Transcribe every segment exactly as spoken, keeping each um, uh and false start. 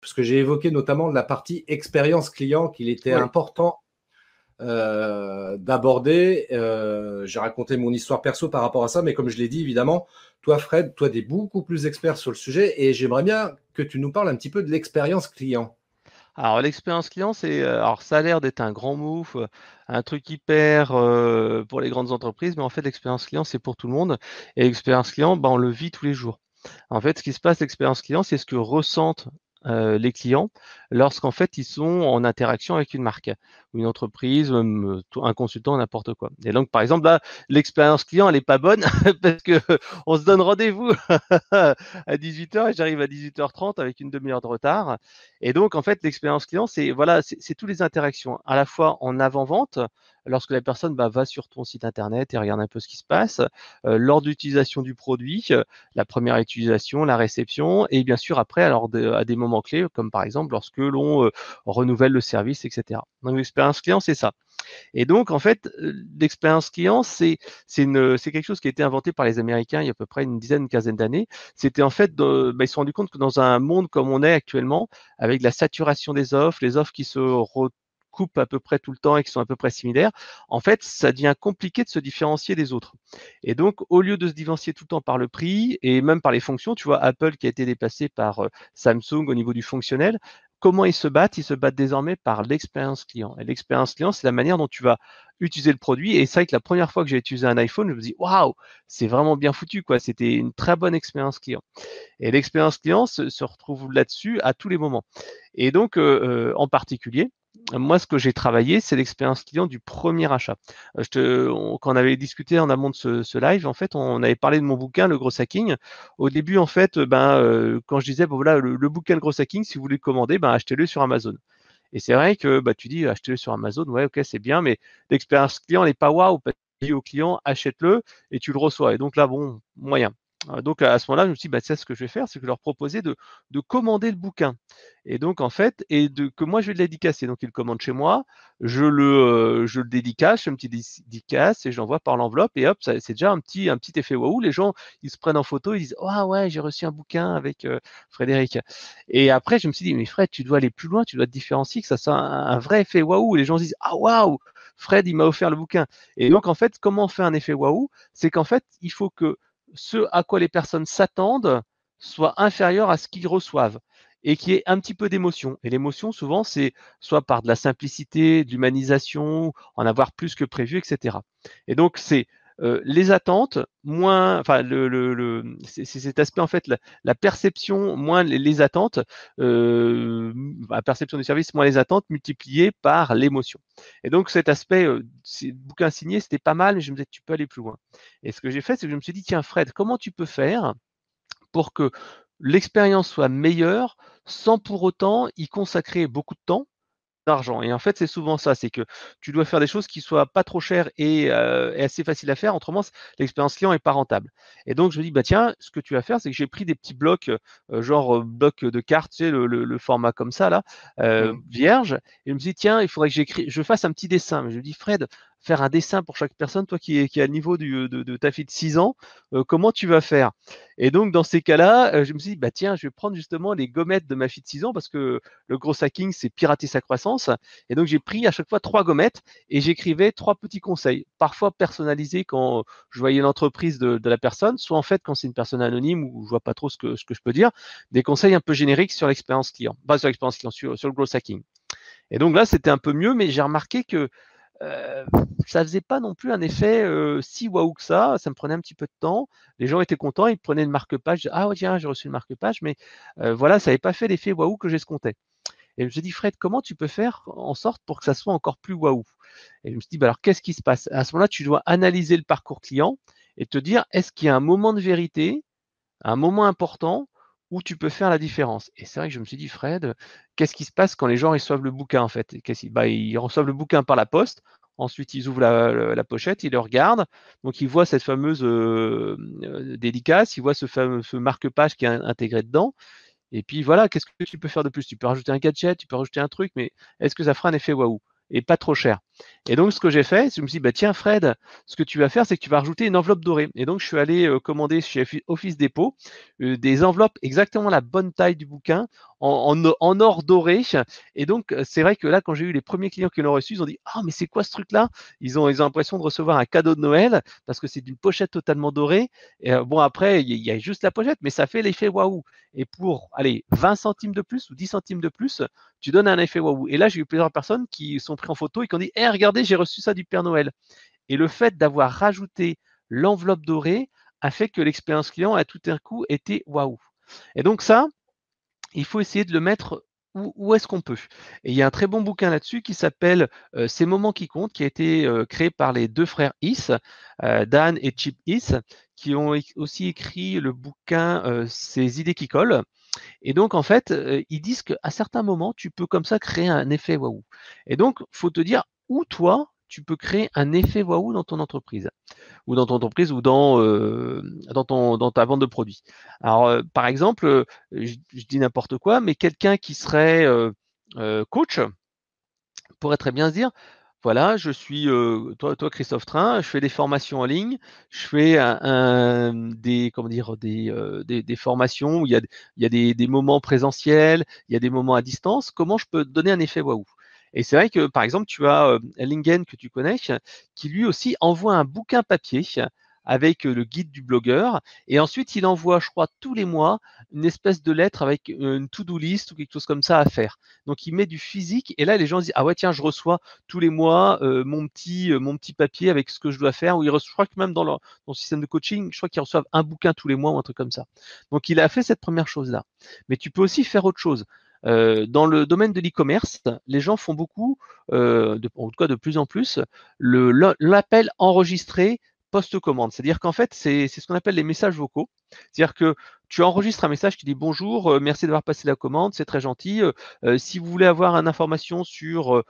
parce que j'ai évoqué notamment la partie expérience client qu'il était Oui. important euh, d'aborder. Euh, j'ai raconté mon histoire perso par rapport à ça, mais comme je l'ai dit, évidemment, toi, Fred, toi, tu es beaucoup plus expert sur le sujet et j'aimerais bien que tu nous parles un petit peu de l'expérience client. Alors l'expérience client, c'est euh, alors ça a l'air d'être un grand move, euh, un truc hyper euh, pour les grandes entreprises, mais en fait l'expérience client, c'est pour tout le monde. Et l'expérience client, bah, on le vit tous les jours. En fait, ce qui se passe, l'expérience client, c'est ce que ressentent euh, les clients lorsqu'en fait ils sont en interaction avec une marque, ou une entreprise, même, euh, tout- un consultant, n'importe quoi. Et donc, par exemple, là, l'expérience client, elle est pas bonne parce que on se donne rendez-vous à dix-huit heures et j'arrive à dix-huit heures trente avec une demi-heure de retard. Et donc, en fait, l'expérience client, c'est voilà, c'est c'est toutes les interactions, à la fois en avant-vente, lorsque la personne bah, va sur ton site internet et regarde un peu ce qui se passe, euh, lors d'utilisation du produit, euh, la première utilisation, la réception, et bien sûr après, alors de- à des moments clés, comme par exemple lorsque l'on euh, renouvelle le service, et cetera. Donc l'expérience client, c'est ça. Et donc, en fait, euh, l'expérience client, c'est c'est une c'est quelque chose qui a été inventé par les Américains il y a à peu près une dizaine, une quinzaine d'années. C'était en fait, de, bah, ils se sont rendus compte que dans un monde comme on est actuellement, avec la saturation des offres, les offres qui se recoupent à peu près tout le temps et qui sont à peu près similaires, en fait, ça devient compliqué de se différencier des autres. Et donc, au lieu de se différencier tout le temps par le prix et même par les fonctions, tu vois, Apple qui a été dépassé par euh, Samsung au niveau du fonctionnel, comment ils se battent? Ils se battent désormais par l'expérience client. Et l'expérience client, c'est la manière dont tu vas utiliser le produit. Et c'est vrai que la première fois que j'ai utilisé un iPhone, je me dis waouh, c'est vraiment bien foutu, quoi. C'était une très bonne expérience client. Et l'expérience client se, se retrouve là-dessus à tous les moments. Et donc, euh, euh, en particulier, moi, ce que j'ai travaillé, c'est l'expérience client du premier achat. Euh, Je te, on- quand on avait discuté en amont de ce, ce live, en fait, on avait parlé de mon bouquin, Le Gros Hacking. Au début, en fait, euh, ben, euh, quand je disais, bon, voilà, le, le bouquin Le Gros Hacking, si vous voulez le commander, ben, achetez-le sur Amazon. Et c'est vrai que bah, tu dis, achetez-le sur Amazon, ouais, ok, c'est bien, mais l'expérience client n'est pas waouh, parce que tu dis au client, achète-le et tu le reçois. Et donc là, bon, moyen. Euh, Donc à ce moment-là, je me suis dit, bah, tiens, ce que je vais faire, c'est que je vais leur proposer de, de commander le bouquin. Et donc, en fait, et de, que moi, je vais le dédicacer. Donc, ils le commandent chez moi, je le, euh, je le dédicace, je fais un petit dédicace et je l'envoie par l'enveloppe. Et hop, ça- c'est déjà un petit, un petit effet waouh. Les gens, ils se prennent en photo, ils disent, ah ouais, j'ai reçu un bouquin avec euh, Frédéric. Et après, je me suis dit, mais Fred, tu dois aller plus loin, tu dois te différencier, que ça soit un, un vrai effet waouh. Les gens se disent, ah waouh, Fred, il m'a offert le bouquin. Et donc, en fait, comment on fait un effet waouh? C'est qu'en fait, il faut que ce à quoi les personnes s'attendent soit inférieur à ce qu'ils reçoivent et qu'il y ait un petit peu d'émotion. Et l'émotion, souvent, c'est soit par de la simplicité, de l'humanisation, en avoir plus que prévu, et cetera. Et donc, c'est euh, les attentes moins, enfin, le, le, le c'est c'est cet aspect en fait, la, la perception moins les, les attentes, euh, la perception du service moins les attentes multipliées par l'émotion. Et donc cet aspect, euh, c'est- bouquin signé, c'était pas mal. Et je me disais, tu peux aller plus loin. Et ce que j'ai fait, c'est que je me suis dit, tiens, Fred, comment tu peux faire pour que l'expérience soit meilleure sans pour autant y consacrer beaucoup de temps, d'argent. Et en fait, c'est souvent ça, c'est que tu dois faire des choses qui soient pas trop chères et, euh, et assez faciles à faire. Autrement, c- l'expérience client est pas rentable. Et donc, je me dis, bah tiens, ce que tu vas faire, c'est que j'ai pris des petits blocs, euh, genre euh, blocs de cartes, tu sais, le, le- le format comme ça, là, euh, Mm. vierge. Et je me dis, tiens, il faudrait que j'écris, je fasse un petit dessin. Mais je me dis, Fred, faire un dessin pour chaque personne, toi qui est, qui est à le niveau du, de, de ta fille de six ans, euh, comment tu vas faire? Et donc, dans ces cas-là, euh, je me suis dit, bah tiens, je vais prendre justement les gommettes de ma fille de six ans parce que le gros hacking, c'est pirater sa croissance. Et donc, j'ai pris à chaque fois trois gommettes et j'écrivais trois petits conseils, parfois personnalisés quand je voyais l'entreprise de, de la personne, soit en fait quand c'est une personne anonyme où je vois pas trop ce que, ce que je peux dire, des conseils un peu génériques sur l'expérience client, pas sur l'expérience client, sur, sur le gros hacking. Et donc là, c'était un peu mieux, mais j'ai remarqué que euh, ça faisait pas non plus un effet euh, si waouh que ça. Ça me prenait un petit peu de temps. Les gens étaient contents, ils prenaient le marque-page. Ah ouais, tiens, j'ai reçu le marque-page, mais euh, voilà, ça n'avait pas fait l'effet waouh que j'escomptais. Et je me suis dit, Fred, comment tu peux faire en sorte pour que ça soit encore plus waouh? Et je me suis dit, bah alors qu'est-ce qui se passe? À ce moment-là, tu dois analyser le parcours client et te dire, est-ce qu'il y a un moment de vérité, un moment important où tu peux faire la différence? Et c'est vrai que je me suis dit, Fred, qu'est-ce qui se passe quand les gens reçoivent le bouquin en fait? Qu'est-ce qui- bah, ils reçoivent le bouquin par la poste. Ensuite, ils ouvrent la, la- la pochette, ils le regardent. Donc, ils voient cette fameuse euh, euh, dédicace, ils voient ce fameux ce marque-page qui est in- intégré dedans. Et puis voilà, qu'est-ce que tu peux faire de plus? Tu peux rajouter un gadget, tu peux rajouter un truc, mais est-ce que ça fera un effet waouh? Et pas trop cher. Et donc, ce que j'ai fait, je me suis dit, bah, tiens, Fred, ce que tu vas faire, c'est que tu vas rajouter une enveloppe dorée. Et donc, je suis allé euh, commander chez Office Depot euh, des enveloppes exactement la bonne taille du bouquin en, en, en or doré. Et donc, c'est vrai que là, quand j'ai eu les premiers clients qui l'ont reçu, ils ont dit, ah, mais c'est quoi ce truc-là? Ils ont, ils ont l'impression de recevoir un cadeau de Noël parce que c'est d'une pochette totalement dorée. Et, euh, bon, après, il y, y a juste la pochette, mais ça fait l'effet waouh. Et pour, allez, vingt centimes de plus ou dix centimes de plus, tu donnes un effet waouh. Et là, j'ai eu plusieurs personnes qui sont pris en photo et qui ont dit, hé, hey, regardez, j'ai reçu ça du Père Noël. Et le fait d'avoir rajouté l'enveloppe dorée a fait que l'expérience client a tout d'un coup été waouh. Et donc ça, il faut essayer de le mettre où, où est-ce qu'on peut. Et il y a un très bon bouquin là-dessus qui s'appelle euh, Ces moments qui comptent, qui a été euh, créé par les deux frères Is, euh, Dan et Chip Is, qui ont aussi écrit le bouquin euh, Ces idées qui collent. Et donc, en fait, euh, ils disent qu'à certains moments, tu peux comme ça créer un effet waouh. Et donc, faut te dire où toi, tu peux créer un effet waouh dans ton entreprise, ou dans ton entreprise, ou dans, euh, dans, ton, dans ta vente de produits. Alors, euh, par exemple, euh, je, je dis n'importe quoi, mais quelqu'un qui serait euh, euh, coach pourrait très bien se dire, voilà, je suis, euh, toi, toi, Christophe Train, je fais des formations en ligne, je fais un, un- des, comment dire, des, euh, des, des formations où il y a, il y a des, des moments présentiels, il y a des moments à distance. Comment je peux donner un effet waouh? Et c'est vrai que, par exemple, tu as euh, Lingen que tu connais, qui lui aussi envoie un bouquin papier avec euh, le guide du blogueur, et ensuite il envoie, je crois, tous les mois une espèce de lettre avec euh, une to-do list ou quelque chose comme ça à faire. Donc il met du physique, et là les gens disent, ah ouais, tiens, je reçois tous les mois euh, mon petit euh, mon petit papier avec ce que je dois faire. Ou ils reçoivent, je crois que même dans leur dans le système de coaching, je crois qu'ils reçoivent un bouquin tous les mois ou un truc comme ça. Donc il a fait cette première chose là. Mais tu peux aussi faire autre chose. Euh, dans le domaine de l'e-commerce, les gens font beaucoup, euh, de, en tout cas de plus en plus, le l'appel enregistré post-commande. C'est-à-dire qu'en fait, c'est ce qu'on appelle les messages vocaux. C'est-à-dire que tu enregistres un message qui dit bonjour, euh, merci d'avoir passé la commande, c'est très gentil. Euh, euh, si vous voulez avoir une information sur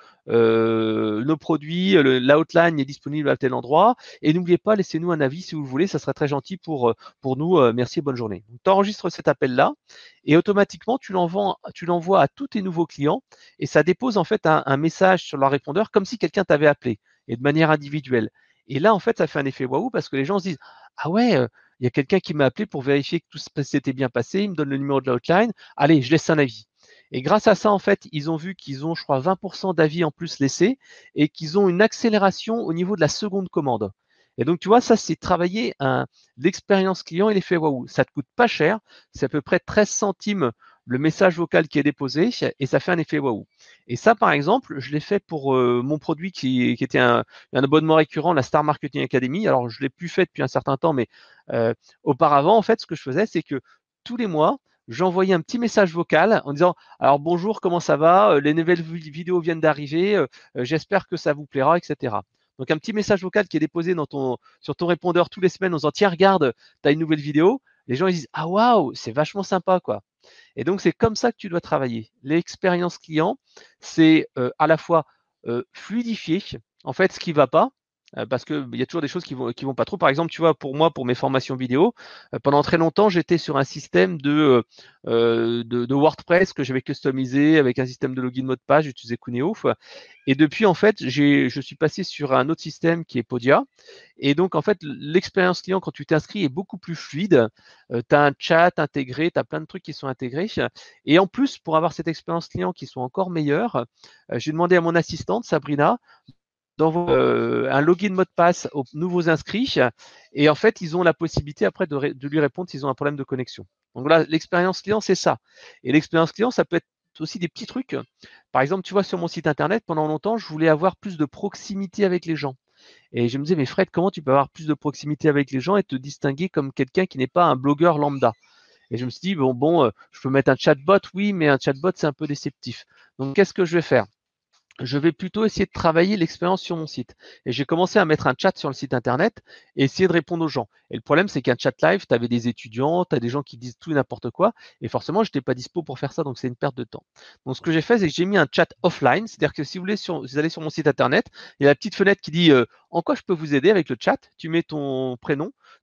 euh, nos produits, l'outline est disponible à tel endroit. Et n'oubliez pas, laissez-nous un avis si vous le voulez, ça serait très gentil pour, pour nous. Euh, merci et bonne journée. Tu enregistres cet appel-là et automatiquement, tu l'envoies, tu l'envoies à tous tes nouveaux clients et ça dépose en fait un, un message sur leur répondeur comme si quelqu'un t'avait appelé et de manière individuelle. Et là, en fait, ça fait un effet waouh parce que les gens se disent, ah ouais, euh, il y a quelqu'un qui m'a appelé pour vérifier que tout s'était bien passé, il me donne le numéro de l'outline, allez, je laisse un avis. Et grâce à ça, en fait, ils ont vu qu'ils ont, je crois, vingt pour cent d'avis en plus laissés et qu'ils ont une accélération au niveau de la seconde commande. Et donc, tu vois, ça, c'est travailler un, l'expérience client et l'effet waouh. Ça te coûte pas cher, c'est à peu près treize centimes le message vocal qui est déposé et ça fait un effet waouh. Et ça, par exemple, je l'ai fait pour euh, mon produit qui, qui était un, un abonnement récurrent, la Star Marketing Academy. Alors, je l'ai plus fait depuis un certain temps, mais euh, auparavant, en fait, ce que je faisais, c'est que tous les mois, j'envoyais un petit message vocal en disant alors bonjour, comment ça va? Euh, Les nouvelles vidéos viennent d'arriver, euh, euh, j'espère que ça vous plaira, et cetera. Donc un petit message vocal qui est déposé dans ton, sur ton répondeur tous les semaines en disant tiens, regarde, tu as une nouvelle vidéo. Les gens ils disent ah waouh, c'est vachement sympa quoi. Et donc c'est comme ça que tu dois travailler. L'expérience client, c'est euh, à la fois euh, fluidifier en fait ce qui va pas, euh, parce qu'il y a toujours des choses qui vont qui vont pas trop. Par exemple, tu vois, pour moi, pour mes formations vidéo, euh, pendant très longtemps, j'étais sur un système de, euh, de, de WordPress que j'avais customisé avec un système de login mot de page, j'utilisais Cuneo. Et depuis, en fait, j'ai, je suis passé sur un autre système qui est Podia. Et donc, en fait, l'expérience client, quand tu t'inscris, est beaucoup plus fluide. Euh, tu as un chat intégré, tu as plein de trucs qui sont intégrés. Et en plus, pour avoir cette expérience client qui soit encore meilleure, euh, j'ai demandé à mon assistante, Sabrina, d'envoyer euh, un login mot de passe aux nouveaux inscrits. Et en fait, ils ont la possibilité après de, ré- de lui répondre s'ils ont un problème de connexion. Donc là, l'expérience client, c'est ça. Et l'expérience client, ça peut être aussi des petits trucs. Par exemple, tu vois, sur mon site internet, pendant longtemps, je voulais avoir plus de proximité avec les gens. Et je me disais, mais Fred, comment tu peux avoir plus de proximité avec les gens et te distinguer comme quelqu'un qui n'est pas un blogueur lambda? Et je me suis dit, bon, bon, euh, je peux mettre un chatbot, oui, mais un chatbot, c'est un peu déceptif. Donc, qu'est-ce que je vais faire? Je vais plutôt essayer de travailler l'expérience sur mon site. Et j'ai commencé à mettre un chat sur le site internet et essayer de répondre aux gens. Et le problème, c'est qu'un chat live, tu avais des étudiants, tu as des gens qui disent tout et n'importe quoi. Et forcément, je n'étais pas dispo pour faire ça, donc c'est une perte de temps. Donc, ce que j'ai fait, c'est que j'ai mis un chat offline. C'est-à-dire que si vous voulez, sur, vous allez sur mon site internet, il y a la petite fenêtre qui dit euh, en quoi je peux vous aider avec le chat. Tu mets ton prénom,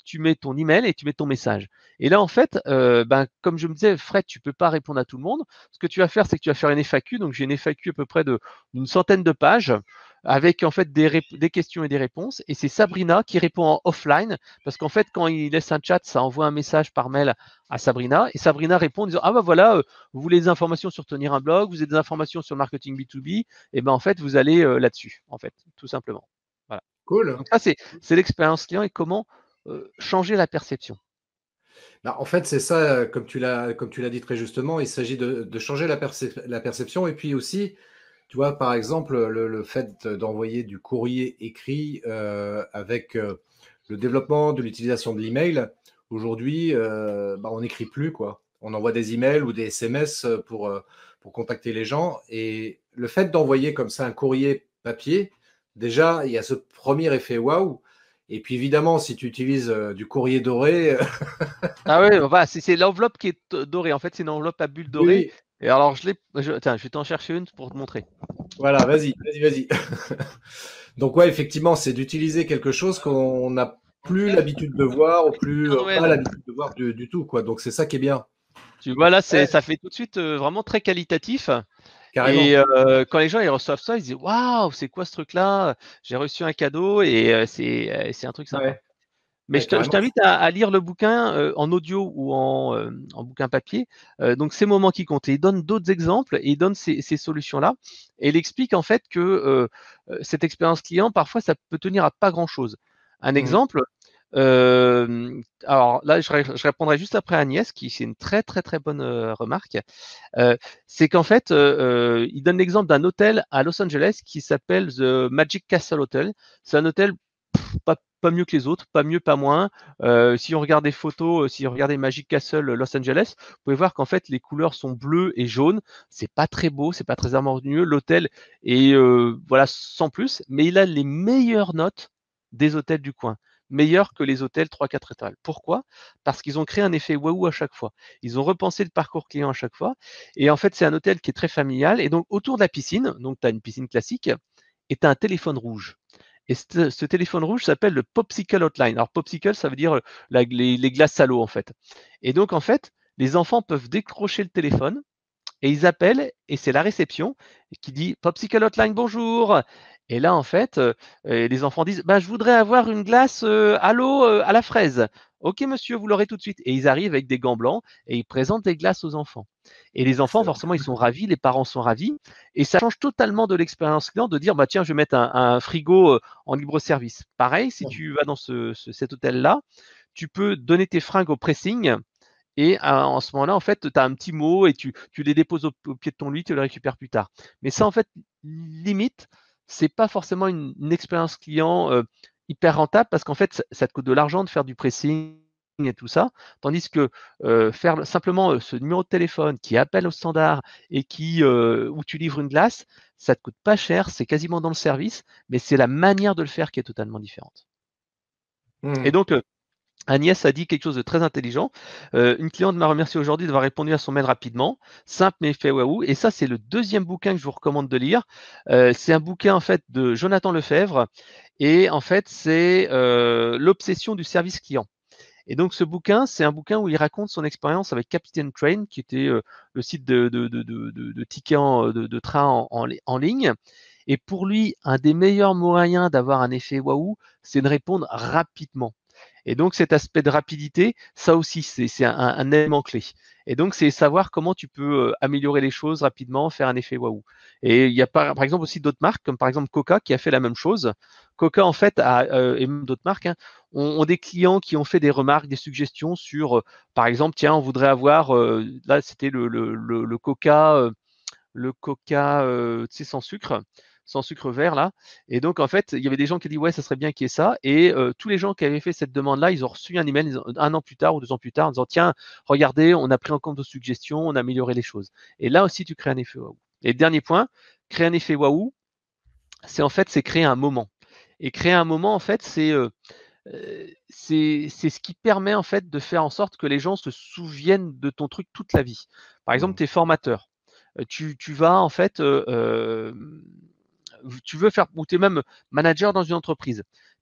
tu mets ton email et tu mets ton message. Et là, en fait, euh, ben, comme je me disais, Fred, tu peux pas répondre à tout le monde. Ce que tu vas faire, c'est que tu vas faire une F A Q. Donc, j'ai une F A Q à peu près de- d'une centaine de pages avec en fait des, rép- des questions et des réponses. Et c'est Sabrina qui répond en offline parce qu'en fait, quand il laisse un chat, ça envoie un message par mail à Sabrina et Sabrina répond en disant ah ben voilà, euh, vous voulez des informations sur tenir un blog, vous avez des informations sur le marketing B deux B, et ben en fait vous allez euh, là-dessus en fait, tout simplement. Voilà. Cool. Donc ça c'est c'est l'expérience client et comment euh, changer la perception. Bah, en fait, c'est ça, euh, comme tu l'as, comme tu l'as dit très justement, il s'agit de, de changer la, percep- la perception et puis aussi, tu vois, par exemple, le, le fait d'envoyer du courrier écrit euh, avec euh, le développement de l'utilisation de l'email, aujourd'hui, euh, bah, on n'écrit plus, quoi. On envoie des emails ou des S M S pour, euh, pour contacter les gens. Et le fait d'envoyer comme ça un courrier papier, déjà, il y a ce premier effet waouh. Et puis évidemment, si tu utilises euh, du courrier doré, Ah oui, voilà, c'est c'est l'enveloppe qui est euh, dorée. En fait, c'est une enveloppe à bulles dorée. oui, Et alors je l'ai, je, tiens, je vais t'en chercher une pour te montrer. voilà, vas-y, vas-y, vas-y. Donc ouais, effectivement, c'est d'utiliser quelque chose qu'on n'a plus l'habitude de voir ou plus Père euh, pas Noël. l'habitude de voir du, du tout, quoi. Donc c'est ça qui est bien. Tu vois là, c'est Ouais, ça fait tout de suite euh, vraiment très qualitatif. Et carrément. euh, quand les gens ils reçoivent ça, ils se disent waouh, c'est quoi ce truc-là? J'ai reçu un cadeau et euh, c'est euh, c'est un truc sympa. Ouais, Mais ouais, je te- je carrément. t'invite à, à lire le bouquin euh, en audio ou en, euh, en bouquin papier. Euh, donc, ces moments qui comptent. Et il donne d'autres exemples et il donne ces, ces solutions-là. Et il explique en fait que euh, euh, cette expérience client, parfois, ça peut tenir à pas grand-chose. Un Mhm. exemple, euh, alors là, je, ré- je répondrai juste après Agnès, qui c'est une très très très bonne euh, remarque. Euh, c'est qu'en fait, euh, euh, il donne l'exemple d'un hôtel à Los Angeles qui s'appelle The Magic Castle Hotel. C'est un hôtel pas, pas mieux que les autres, pas mieux, pas moins. Euh, si on regarde des photos, euh, si on regarde Magic Castle Los Angeles, vous pouvez voir qu'en fait les couleurs sont bleues et jaunes. C'est pas très beau, c'est pas très harmonieux. L'hôtel est euh, voilà sans plus, mais il a les meilleures notes des hôtels du coin, meilleurs que les hôtels trois quatre étoiles. Pourquoi? Parce qu'ils ont créé un effet waouh à chaque fois. Ils ont repensé le parcours client à chaque fois. Et en fait, c'est un hôtel qui est très familial. Et donc autour de la piscine, donc tu as une piscine classique, et tu as un téléphone rouge. Et ce, ce téléphone rouge s'appelle le Popsicle Hotline. Alors, Popsicle, ça veut dire euh, la- les, les glaces à l'eau, en fait. Et donc, en fait, les enfants peuvent décrocher le téléphone et ils appellent et c'est la réception qui dit Popsicle Hotline, bonjour. Et là, en fait, euh, euh, les enfants disent bah, je voudrais avoir une glace euh, à l'eau euh, à la fraise. Ok, monsieur, vous l'aurez tout de suite. Et ils arrivent avec des gants blancs et ils présentent des glaces aux enfants. Et les enfants, Excellent. forcément, ils sont ravis, les parents sont ravis. Et ça change totalement de l'expérience client de dire bah, tiens, je vais mettre un, un frigo euh, en libre service. Pareil, si tu vas dans ce, ce- cet hôtel-là, tu peux donner tes fringues au pressing et euh, en ce moment-là, en fait, tu as un petit mot et tu, tu les déposes au, au, pied de ton lit, tu les récupères plus tard. Mais ça, en fait, limite, c'est pas forcément une, une expérience client euh, hyper rentable parce qu'en fait, ça, ça te coûte de l'argent de faire du pressing et tout ça. Tandis que euh, faire simplement euh, ce numéro de téléphone qui appelle au standard et qui euh, où tu livres une glace, ça te coûte pas cher, c'est quasiment dans le service, mais c'est la manière de le faire qui est totalement différente. Et Mhm. donc, euh, Agnès a dit quelque chose de très intelligent. Euh, une cliente m'a remercié aujourd'hui d'avoir répondu à son mail rapidement, simple mais fait waouh. Et ça, c'est le deuxième bouquin que je vous recommande de lire. Euh, c'est un bouquin en fait de Jonathan Lefebvre et en fait c'est euh, l'obsession du service client. Et donc ce bouquin, c'est un bouquin où il raconte son expérience avec Captain Train, qui était euh, le site de, de, de, de, de, de tickets en- de, de train en, en, en ligne. Et pour lui, un des meilleurs moyens d'avoir un effet waouh, c'est de répondre rapidement. Et donc cet aspect de rapidité, ça aussi, c'est c'est un, un élément clé. Et donc c'est savoir comment tu peux euh, améliorer les choses rapidement, faire un effet waouh. Et il y a par, par exemple aussi d'autres marques, comme par exemple Coca, qui a fait la même chose. Coca, en fait, a, euh, et même d'autres marques, hein, ont, ont des clients qui ont fait des remarques, des suggestions sur, euh, par exemple, tiens, on voudrait avoir, euh, là c'était le, le, le, le Coca, euh, le Coca, euh, tu sais, sans sucre, sans sucre vert là. Et donc en fait, il y avait des gens qui ont dit ouais, ça serait bien qu'il y ait ça. Et euh, tous les gens qui avaient fait cette demande-là, ils ont reçu un email un an plus tard ou deux ans plus tard en disant tiens, regardez, on a pris en compte vos suggestions, on a amélioré les choses. Et là aussi, tu crées un effet waouh. Et le dernier point, créer un effet waouh, c'est en fait c'est créer un moment. Et créer un moment, en fait, c'est euh, euh, c'est c'est ce qui permet en fait de faire en sorte que les gens se souviennent de ton truc toute la vie. Par exemple, Mhm. tu es formateur. Euh, Tu, tu vas en fait, euh, euh, tu veux faire, ou tu es même manager dans une entreprise.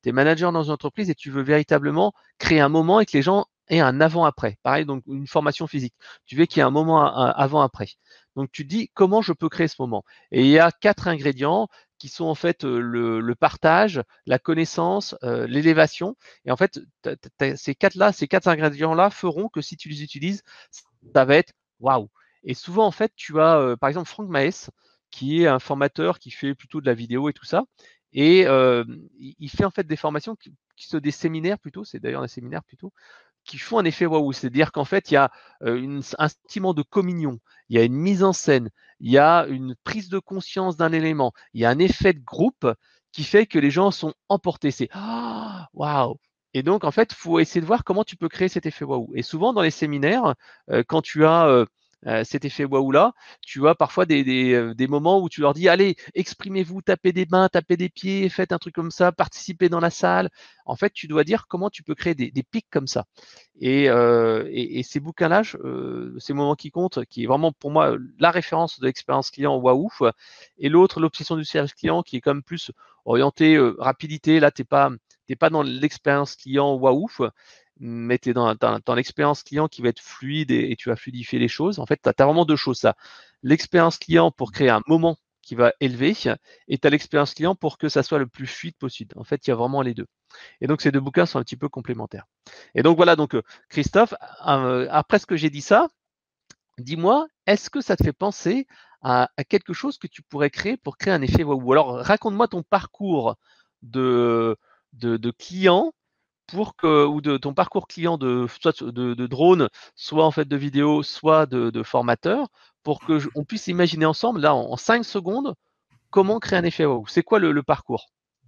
tu es manager dans une entreprise et tu veux véritablement créer un moment et que les gens aient un avant-après. Pareil, donc une formation physique. Tu veux qu'il y ait un moment avant-après. Donc tu te dis comment je peux créer ce moment. Et il y a quatre ingrédients qui sont en fait le, le partage, la connaissance, euh, l'élévation. Et en fait, t'as, t'as, ces quatre-là, ces quatre ingrédients-là feront que si tu les utilises, ça va être waouh. Et souvent, en fait, tu as, euh, par exemple, Franck Maes, qui est un formateur qui fait plutôt de la vidéo et tout ça. Et euh, il fait en fait des formations qui, qui sont des séminaires plutôt, c'est d'ailleurs des séminaires plutôt, qui font un effet waouh. C'est-à-dire qu'en fait, il y a euh, une, un sentiment de communion, il y a une mise en scène, il y a une prise de conscience d'un élément, il y a un effet de groupe qui fait que les gens sont emportés. C'est ah, waouh! Et donc, en fait, il faut essayer de voir comment tu peux créer cet effet waouh. Et souvent, dans les séminaires, euh, quand tu as euh, euh, cet effet waouh là, tu as parfois des, des, des moments où tu leur dis allez, exprimez-vous, tapez des mains, tapez des pieds, faites un truc comme ça, participez dans la salle. En fait, tu dois dire comment tu peux créer des, des pics comme ça. Et, euh, et, et ces bouquins-là, euh, ces moments qui comptent, qui est vraiment pour moi la référence de l'expérience client waouh, et l'autre, l'obsession du service client, qui est quand même plus orienté euh, rapidité. Là, t'es pas, t'es pas dans l'expérience client waouh, mais tu es dans, dans, dans l'expérience client qui va être fluide et, et tu vas fluidifier les choses. En fait, tu as vraiment deux choses, ça. L'expérience client pour créer un moment qui va élever et tu as l'expérience client pour que ça soit le plus fluide possible. En fait, il y a vraiment les deux. Et donc, ces deux bouquins sont un petit peu complémentaires. Et donc, voilà, donc Christophe, euh, après ce que j'ai dit ça, dis-moi, est-ce que ça te fait penser à, à quelque chose que tu pourrais créer pour créer un effet waouh? Alors, raconte-moi ton parcours de, de, de client pour que, ou de ton parcours client de soit de, de drone, soit en fait de vidéo, soit de, de formateur, pour que je, on puisse imaginer ensemble, là, en, en cinq secondes, comment créer un effet waouh. C'est quoi le, le parcours?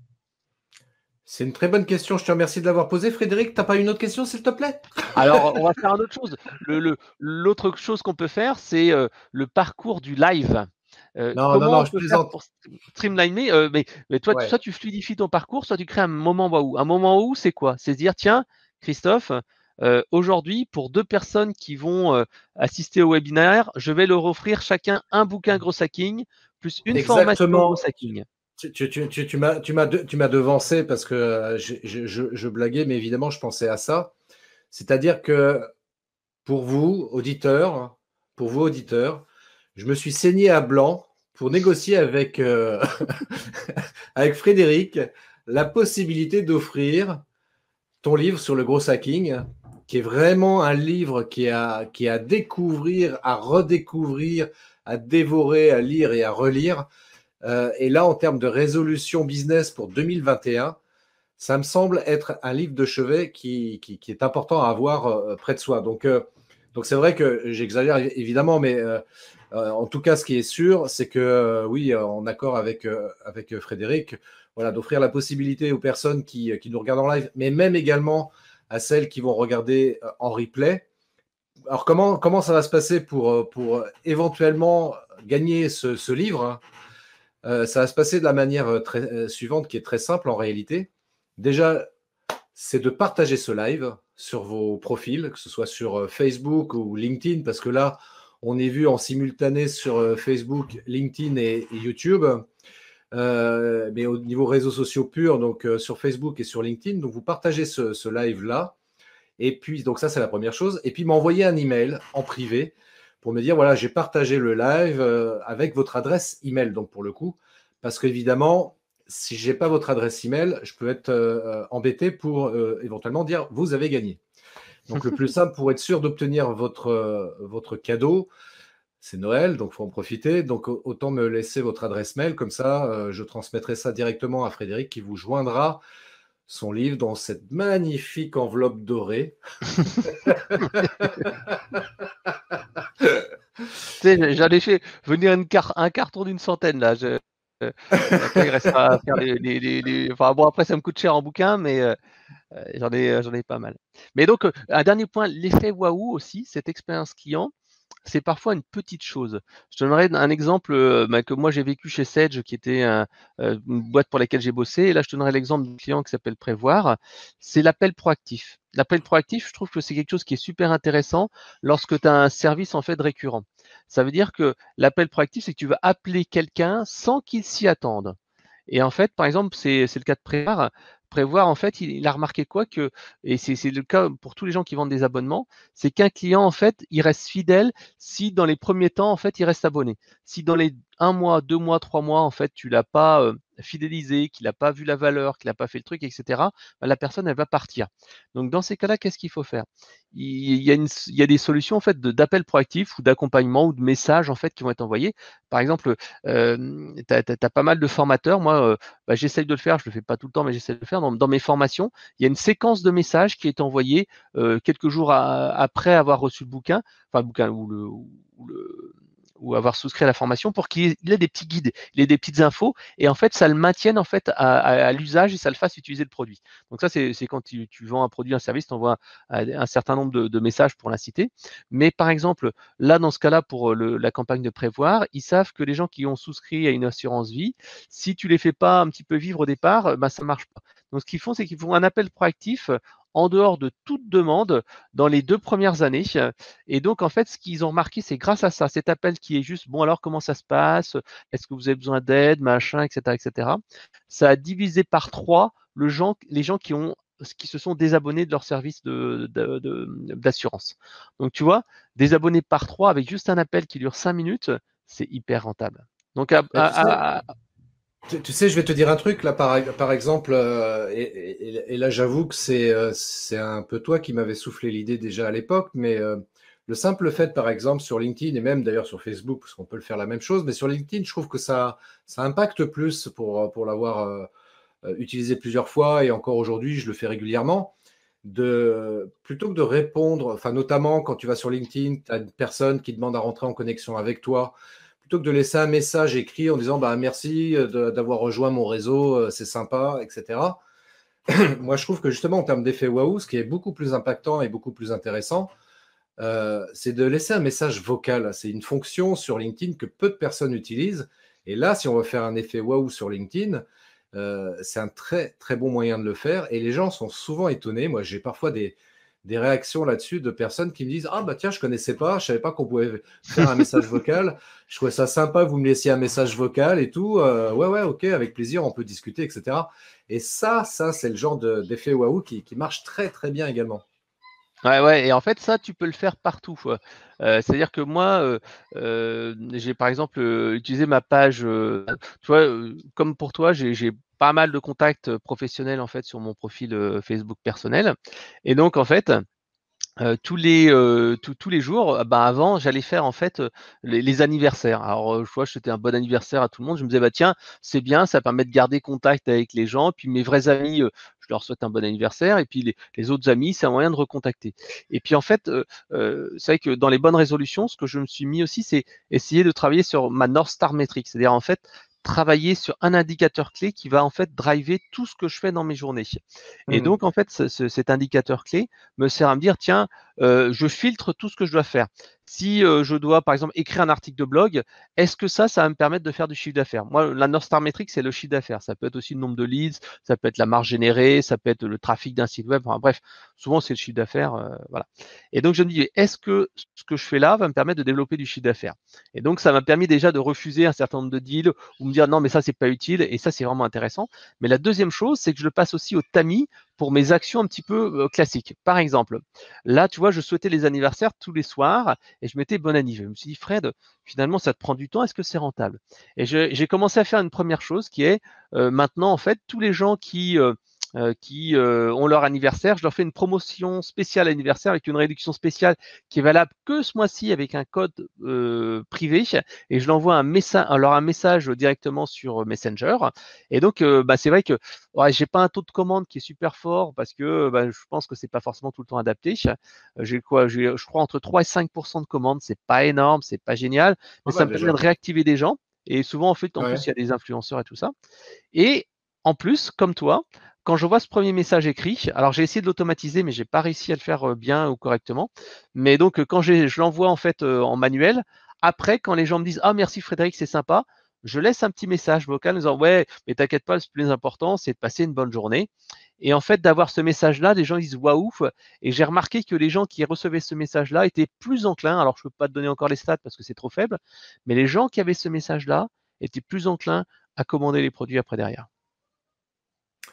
C'est une très bonne question. Je te remercie de l'avoir posée. Frédéric, tu n'as pas une autre question, s'il te plaît? Alors, on va faire une autre chose. Le, le, l'autre chose qu'on peut faire, c'est euh, le parcours du live. Euh, Non, non, comment non, on je peut faire plaisante. pour streamliner euh, mais, mais toi, tu, Ouais. soit tu fluidifies ton parcours, soit tu crées un moment waouh. Un moment waouh, c'est quoi? C'est se dire, tiens, Christophe, euh, aujourd'hui, pour deux personnes qui vont euh, assister au webinaire, je vais leur offrir chacun un bouquin gros hacking plus une formation gros Exactement. hacking. Tu, tu, tu, tu, tu m'as, tu m'as de- tu m'as devancé parce que euh, je, je, je- je blaguais, mais évidemment, je pensais à ça. C'est-à-dire que pour vous, auditeurs, pour vous, auditeurs, je me suis saigné à blanc pour négocier avec, euh, avec Frédéric la possibilité d'offrir ton livre sur le gros hacking, qui est vraiment un livre qui est à, qui est à découvrir, à redécouvrir, à dévorer, à lire et à relire. Euh, et là, en termes de résolution business pour deux mille vingt et un, ça me semble être un livre de chevet qui, qui, qui est important à avoir euh, près de soi. Donc, euh, donc c'est vrai que j'exagère évidemment, mais euh, euh, en tout cas, ce qui est sûr, c'est que euh, oui, en accord avec, euh, avec Frédéric, voilà, d'offrir la possibilité aux personnes qui, qui nous regardent en live, mais même également à celles qui vont regarder euh, en replay. Alors, comment, comment ça va se passer pour, pour éventuellement gagner ce, ce livre, hein? Euh, ça va se passer de la manière très, euh, suivante, qui est très simple en réalité. Déjà, c'est de partager ce live sur vos profils, que ce soit sur euh, Facebook ou LinkedIn, parce que là, on est vu en simultané sur euh, Facebook, LinkedIn et, et YouTube, euh, mais au niveau réseaux sociaux purs, donc euh, sur Facebook et sur LinkedIn. Donc, vous partagez ce, ce live-là. Et puis, donc ça, c'est la première chose. Et puis, m'envoyer un email en privé pour me dire, voilà, j'ai partagé le live euh, avec votre adresse email, donc pour le coup, parce qu'évidemment, si je n'ai pas votre adresse email, je peux être euh, embêté pour euh, éventuellement dire, vous avez gagné. Donc, le plus simple pour être sûr d'obtenir votre, euh, votre cadeau, c'est Noël, donc il faut en profiter. Donc, autant me laisser votre adresse mail, comme ça, euh, je transmettrai ça directement à Frédéric qui vous joindra son livre dans cette magnifique enveloppe dorée. Tu sais, j'en ai fait venir une car un carton d'une centaine là. Je, euh, après, il restera à faire les, les, les, les... Enfin bon, après, ça me coûte cher en bouquin, mais euh, j'en ai, j'en ai pas mal. Mais donc, euh, un dernier point, l'effet waouh aussi, cette expérience client, c'est parfois une petite chose. Je te donnerai un exemple euh, bah, que moi j'ai vécu chez Sage, qui était un, euh, une boîte pour laquelle j'ai bossé. Et là, je te donnerai l'exemple d'un client qui s'appelle Prévoir. C'est l'appel proactif. L'appel proactif, je trouve que c'est quelque chose qui est super intéressant lorsque tu as un service en fait récurrent. Ça veut dire que l'appel proactif, c'est que tu vas appeler quelqu'un sans qu'il s'y attende. Et en fait, par exemple, c'est c'est le cas de Prévoir. Prévoir, en fait, il, il a remarqué quoi que, et c'est c'est le cas pour tous les gens qui vendent des abonnements, c'est qu'un client, en fait, il reste fidèle si dans les premiers temps, en fait, il reste abonné. Si dans les un mois, deux mois, trois mois, en fait, tu l'as pas euh, fidélisé, qu'il n'a pas vu la valeur, qu'il n'a pas fait le truc, et cetera, bah, la personne, elle va partir. Donc, dans ces cas-là, qu'est-ce qu'il faut faire? il y, a une, il y a des solutions en fait d'appel proactif ou d'accompagnement ou de messages en fait qui vont être envoyés. Par exemple, euh, tu as, as, as, pas mal de formateurs. Moi, euh, bah, j'essaye de le faire. Je le fais pas tout le temps, mais j'essaie de le faire. Dans, dans mes formations, il y a une séquence de messages qui est envoyée euh, quelques jours à, après avoir reçu le bouquin, enfin le bouquin ou le, ou le ou avoir souscrit à la formation pour qu'il ait des petits guides, il ait des petites infos et en fait ça le maintienne en fait à, à, à l'usage et ça le fasse utiliser le produit. Donc ça c'est quand tu, tu vends un produit, un service, tu envoies un, un certain nombre de, de messages pour l'inciter. Mais par exemple là dans ce cas-là pour le, la campagne de prévoir, ils savent que les gens qui ont souscrit à une assurance vie, si tu les fais pas un petit peu vivre au départ, bah ça marche pas. Donc ce qu'ils font c'est qu'ils font un appel proactif en dehors de toute demande dans les deux premières années. Et donc, en fait, ce qu'ils ont remarqué, c'est grâce à ça, cet appel qui est juste, bon, alors comment ça se passe? Est-ce que vous avez besoin d'aide, machin, et cetera, et cetera. Ça a divisé par trois le gens, les gens qui ont qui se sont désabonnés de leur service de, de, de, d'assurance. Donc, tu vois, désabonnés par trois avec juste un appel qui dure cinq minutes, c'est hyper rentable. Donc, à, Mais tu sais, à, à, tu, tu sais, je vais te dire un truc là, par, par exemple, euh, et, et- et là, j'avoue que c'est euh, c'est un peu toi qui m'avais soufflé l'idée déjà à l'époque, mais euh, le simple fait, par exemple, sur LinkedIn et même d'ailleurs sur Facebook, parce qu'on peut le faire la même chose, mais sur LinkedIn, je trouve que ça, ça impacte plus pour, pour l'avoir euh, euh, utilisé plusieurs fois et encore aujourd'hui, je le fais régulièrement. De, plutôt que de répondre, enfin notamment quand tu vas sur LinkedIn, tu as une personne qui demande à rentrer en connexion avec toi, plutôt que de laisser un message écrit en disant bah, merci de- d'avoir rejoint mon réseau, euh, c'est sympa, et cetera. Moi, je trouve que justement, en termes d'effet waouh, ce qui est beaucoup plus impactant et beaucoup plus intéressant, euh, c'est de laisser un message vocal. C'est une fonction sur LinkedIn que peu de personnes utilisent. Et là, si on veut faire un effet waouh sur LinkedIn, euh, c'est un très très bon moyen de le faire. Et les gens sont souvent étonnés. Moi, j'ai parfois des, des réactions là-dessus de personnes qui me disent ah bah tiens, je connaissais pas, je savais pas qu'on pouvait faire un message vocal. Je trouvais ça sympa que vous me laissiez un message vocal et tout. Euh, ouais ouais ok, avec plaisir, on peut discuter, et cetera. Et ça, ça c'est le genre de- d'effet waouh qui, qui marche très très bien également. Ouais, ouais, et en fait, ça, tu peux le faire partout. Euh, c'est-à-dire que moi, euh, euh, j'ai par exemple euh, utilisé ma page, euh, tu vois, euh, comme pour toi, j'ai j'ai pas mal de contacts euh, professionnels en fait sur mon profil euh, Facebook personnel. Et donc, en fait, euh, tous les euh, tous tous les jours, euh, bah, avant, j'allais faire en fait euh, les, les anniversaires. Alors, euh, je vois, je souhaitais un bon anniversaire à tout le monde. Je me disais, bah tiens, c'est bien, ça permet de garder contact avec les gens. Puis mes vrais amis, euh, je leur souhaite un bon anniversaire. Et puis les, les autres amis, c'est un moyen de recontacter. Et puis en fait, euh, euh, c'est vrai que dans les bonnes résolutions, ce que je me suis mis aussi, c'est essayer de travailler sur ma North Star Metric, c'est-à-dire en fait travailler sur un indicateur clé qui va en fait driver tout ce que je fais dans mes journées. Et Mhm. donc en fait, ce, ce, cet indicateur clé me sert à me dire, tiens, euh, je filtre tout ce que je dois faire. Si euh, je dois, par exemple, écrire un article de blog, est-ce que ça, ça va me permettre de faire du chiffre d'affaires? Moi, la North Star Metric, c'est le chiffre d'affaires. Ça peut être aussi le nombre de leads, ça peut être la marge générée, ça peut être le trafic d'un site web. Enfin, bref, souvent, c'est le chiffre d'affaires. Euh, voilà. Et donc, je me dis, est-ce que ce que je fais là va me permettre de développer du chiffre d'affaires? Et donc, ça m'a permis déjà de refuser un certain nombre de deals ou me dire, non, mais ça, c'est pas utile. Et ça, c'est vraiment intéressant. Mais la deuxième chose, c'est que je le passe aussi au tamis pour mes actions un petit peu euh, classiques. Par exemple, là, tu vois, je souhaitais les anniversaires tous les soirs et je mettais bon anniversaire. Je me suis dit, Fred, finalement, ça te prend du temps, est-ce que c'est rentable? Et j'ai commencé à faire une première chose qui est euh, maintenant, en fait, tous les gens qui, euh, euh, qui euh, ont leur anniversaire, je leur fais une promotion spéciale anniversaire avec une réduction spéciale qui est valable que ce mois-ci avec un code euh, privé et je l'envoie un message, alors un message directement sur Messenger. Et donc, euh, bah, c'est vrai que ouais, j'ai pas un taux de commande qui est super fort parce que bah, je pense que c'est pas forcément tout le temps adapté. Euh, J'ai quoi? J'ai, je crois entre trois et cinq pour cent de commandes. C'est pas énorme, c'est pas génial, mais Pas ça mal me permet de déjà. réactiver des gens. Et souvent, en fait, en plus, Ouais. il y a des influenceurs et tout ça. Et en plus, comme toi, quand je vois ce premier message écrit, alors j'ai essayé de l'automatiser, mais j'ai pas réussi à le faire euh, bien ou correctement. Mais donc, euh, quand j'ai- je l'envoie en fait euh, en manuel, après, quand les gens me disent ah merci Frédéric, c'est sympa, je laisse un petit message vocal en disant ouais, mais t'inquiète pas, le plus important, c'est de passer une bonne journée. Et en fait, d'avoir ce message-là, les gens disent waouh. Et j'ai remarqué que les gens qui recevaient ce message-là étaient plus enclins. Alors, je peux pas te donner encore les stats parce que c'est trop faible, mais les gens qui avaient ce message-là étaient plus enclins à commander les produits après derrière.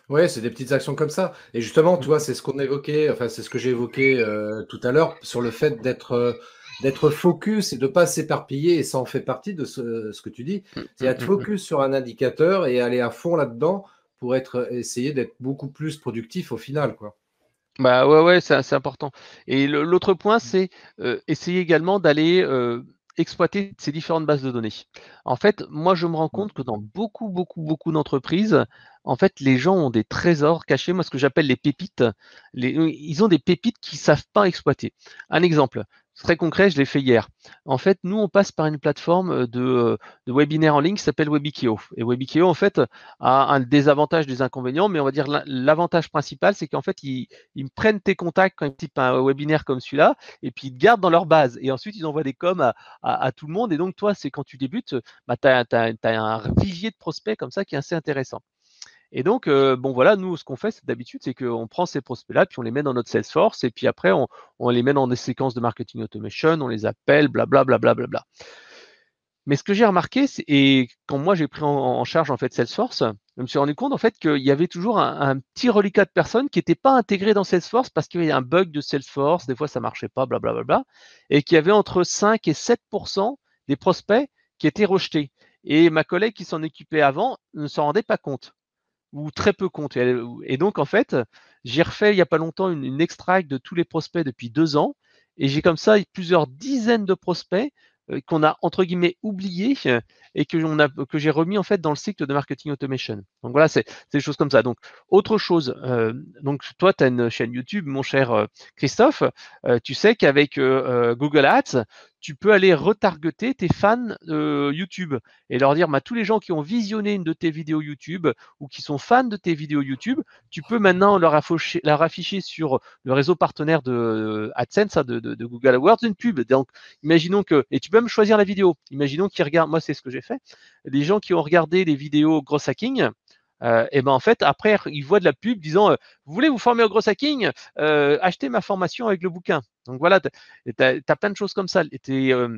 Ouais, c'est des petites actions comme ça. Et justement, tu vois, c'est ce qu'on évoquait, enfin, c'est ce que j'ai évoqué euh, tout à l'heure sur le fait d'être euh, d'être focus et de pas s'éparpiller. Et ça en fait partie de ce, ce que tu dis. Mm, C'est mm, être mm, mm. focus sur un indicateur et aller à fond là-dedans pour être essayer d'être beaucoup plus productif au final, quoi. Bah ouais, ouais, c'est c'est important. Et le- l'autre point, c'est euh, essayer également d'aller euh, exploiter ces différentes bases de données. En fait, moi, je me rends Mm. compte que dans beaucoup, beaucoup, beaucoup d'entreprises, en fait, les gens ont des trésors cachés, moi, ce que j'appelle les pépites. Les, euh, ils ont des pépites qu'ils savent pas exploiter. Un exemple très concret, je l'ai fait hier. En fait, nous, on passe par une plateforme de, euh, de webinaire en ligne qui s'appelle Webikio. Et Webikio, en fait, a un désavantage, des inconvénients, mais on va dire l'in- l'avantage principal, c'est qu'en fait, il ils me prennent tes contacts quand ils typent un webinaire comme celui-là, et puis ils te gardent dans leur base. Et ensuite, ils envoient des coms à, à, à tout le monde. Et donc, toi, c'est quand tu débutes, bah, tu as, un vivier de prospects comme ça qui est assez intéressant. Et donc, euh, bon, voilà, nous, ce qu'on fait c'est- d'habitude, c'est qu'on prend ces prospects-là, puis on les met dans notre Salesforce, et puis après, on, on les met dans des séquences de marketing automation, on les appelle, blablabla. Bla, bla, bla, bla. Mais ce que j'ai remarqué, c'est, et quand moi j'ai pris en, en charge en fait Salesforce, je me suis rendu compte en fait qu'il y avait toujours un, un petit reliquat de personnes qui n'étaient pas intégrées dans Salesforce parce qu'il y avait un bug de Salesforce, des fois ça marchait pas, blablabla, bla, bla, bla, et qu'il y avait entre cinq et sept pour cent des prospects qui étaient rejetés. Et ma collègue qui s'en occupait avant ne s'en rendait pas compte, ou très peu compte. Et, et donc en fait, j'ai refait il n'y a pas longtemps une, une extract de tous les prospects depuis deux ans, et j'ai comme ça plusieurs dizaines de prospects euh, qu'on a entre guillemets oubliés euh, et que, on a, que j'ai remis en fait dans le cycle de marketing automation. Donc voilà, c'est des choses comme ça. Donc autre chose, euh, donc toi tu as une chaîne YouTube, mon cher euh, Christophe, euh, tu sais qu'avec euh, euh, Google Ads, tu peux aller retargeter tes fans euh, YouTube et leur dire, bah, tous les gens qui ont visionné une de tes vidéos YouTube ou qui sont fans de tes vidéos YouTube, tu peux maintenant leur afficher, leur afficher sur le réseau partenaire de AdSense, de, de, de Google AdWords, une pub. Donc, imaginons que, et tu peux même choisir la vidéo. Imaginons qu'ils regardent, moi c'est ce que j'ai fait, les gens qui ont regardé les vidéos Gross Hacking, euh, et ben en fait après ils voient de la pub disant euh, vous voulez vous former au Gross Hacking, euh, achetez ma formation avec le bouquin. Donc voilà, tu as, as, plein de choses comme ça. Et euh,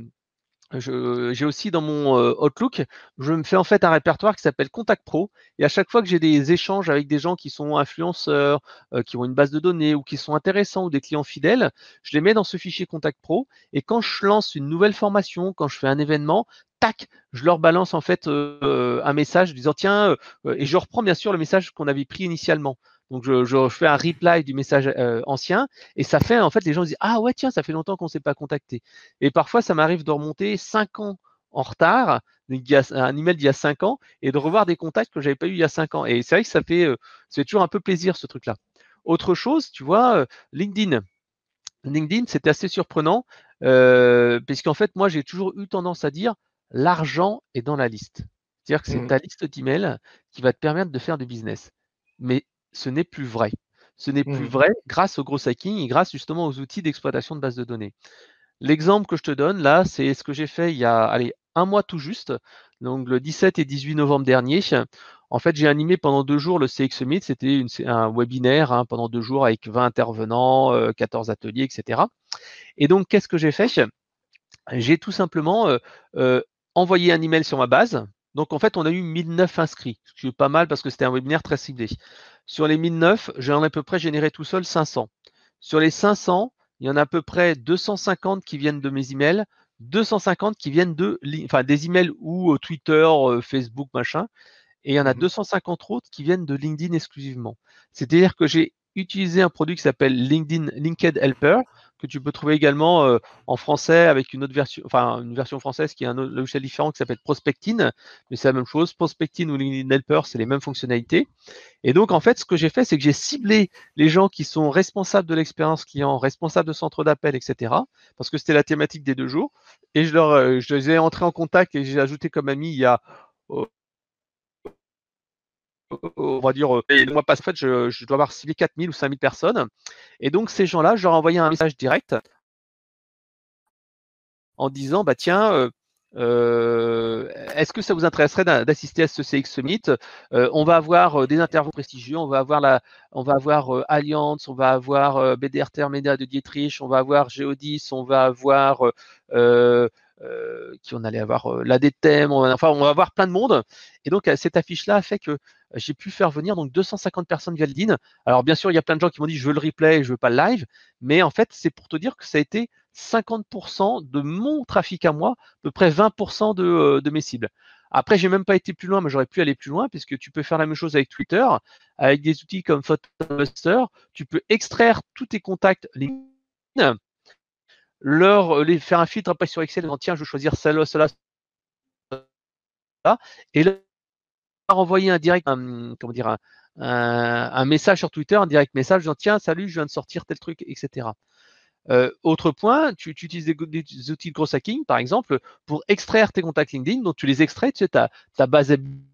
j'ai aussi dans mon euh, Outlook, je me fais en fait un répertoire qui s'appelle Contact Pro. Et à chaque fois que j'ai des échanges avec des gens qui sont influenceurs, euh, qui ont une base de données ou qui sont intéressants ou des clients fidèles, je les mets dans ce fichier Contact Pro. Et quand je lance une nouvelle formation, quand je fais un événement, tac, je leur balance en fait euh, un message disant tiens, euh, et je reprends bien sûr le message qu'on avait pris initialement. Donc je, je fais un reply du message euh, ancien et ça fait en fait les gens disent ah ouais tiens ça fait longtemps qu'on ne s'est pas contacté. Et parfois, ça m'arrive de remonter cinq ans en retard, il y a un email d'il y a cinq ans, et de revoir des contacts que j'avais pas eu il y a cinq ans. Et c'est vrai que ça fait, euh, ça fait toujours un peu plaisir ce truc-là. Autre chose, tu vois, euh, LinkedIn. LinkedIn, c'était assez surprenant, euh, puisqu'en fait, moi, j'ai toujours eu tendance à dire l'argent est dans la liste. C'est-à-dire que c'est Mhm. ta liste d'emails qui va te permettre de faire du business. Mais ce n'est plus vrai. Ce n'est plus Mhm. vrai grâce au gros hacking et grâce justement aux outils d'exploitation de base de données. L'exemple que je te donne là, c'est ce que j'ai fait il y a allez, un mois tout juste, donc le dix-sept et dix-huit novembre dernier. En fait, j'ai animé pendant deux jours le C X Summit. C'était une- un webinaire hein, pendant deux jours avec vingt intervenants, euh, quatorze ateliers, et cetera. Et donc, qu'est-ce que j'ai fait? J'ai tout simplement euh, euh, envoyé un email sur ma base. Donc, en fait, on a eu mille neuf inscrits, ce qui est pas mal parce que c'était un webinaire très ciblé. Sur les mille neuf, j'en ai à peu près généré tout seul cinq cents. Sur les cinq cents, il y en a à peu près deux cent cinquante qui viennent de mes emails, deux cent cinquante qui viennent de, enfin, des emails ou euh, Twitter, euh, Facebook, machin, et il y en a Mhm. deux cent cinquante autres qui viennent de LinkedIn exclusivement. C'est-à-dire que j'ai utilisé un produit qui s'appelle LinkedIn Linked Helper, que tu peux trouver également euh, en français avec une autre version, enfin une version française qui est un autre logiciel différent qui s'appelle Prospectin, mais c'est la même chose. Prospectin ou LinkedIn Helper, c'est les mêmes fonctionnalités. Et donc, en fait, ce que j'ai fait, c'est que j'ai ciblé les gens qui sont responsables de l'expérience client, responsables de centre d'appel, et cetera, parce que c'était la thématique des deux jours. Et je, leur, euh, je les ai entrés en contact et j'ai ajouté comme ami il y a, euh, on va dire, euh, le mois passé, en fait, je, je dois avoir ciblé quatre mille ou cinq mille personnes. Et donc, ces gens-là, je leur ai envoyé un message direct en disant, bah tiens, euh, euh, est-ce que ça vous intéresserait d'assister à ce C X Summit? euh, On va avoir euh, des interviews prestigieux, on va avoir la, on va avoir euh, Allianz, on va avoir euh, B D R Intermédia de Dietrich, on va avoir Geodis, on va avoir euh, euh, qui on allait avoir euh, là des thèmes, on, enfin on va avoir plein de monde. Et donc cette affiche-là a fait que j'ai pu faire venir donc deux cent cinquante personnes via LinkedIn. Alors bien sûr, il y a plein de gens qui m'ont dit je veux le replay, je veux pas le live, mais en fait c'est pour te dire que ça a été cinquante pour cent de mon trafic à moi, à peu près vingt pour cent de, euh, de mes cibles. Après, j'ai même pas été plus loin, mais j'aurais pu aller plus loin, puisque tu peux faire la même chose avec Twitter, avec des outils comme Photobuster. Tu peux extraire tous tes contacts LinkedIn, leur les faire un filtre après sur Excel, en disant tiens, je veux choisir celle-là, celle-là, celle-là, et leur envoyer un direct, un, comment dire, un, un, un message sur Twitter, un direct message, disant tiens, salut, je viens de sortir tel truc, et cetera. Euh, autre point, tu, tu utilises des, des, outils de gros hacking, par exemple, pour extraire tes contacts LinkedIn. Donc, tu les extrais, tu sais, ta, ta base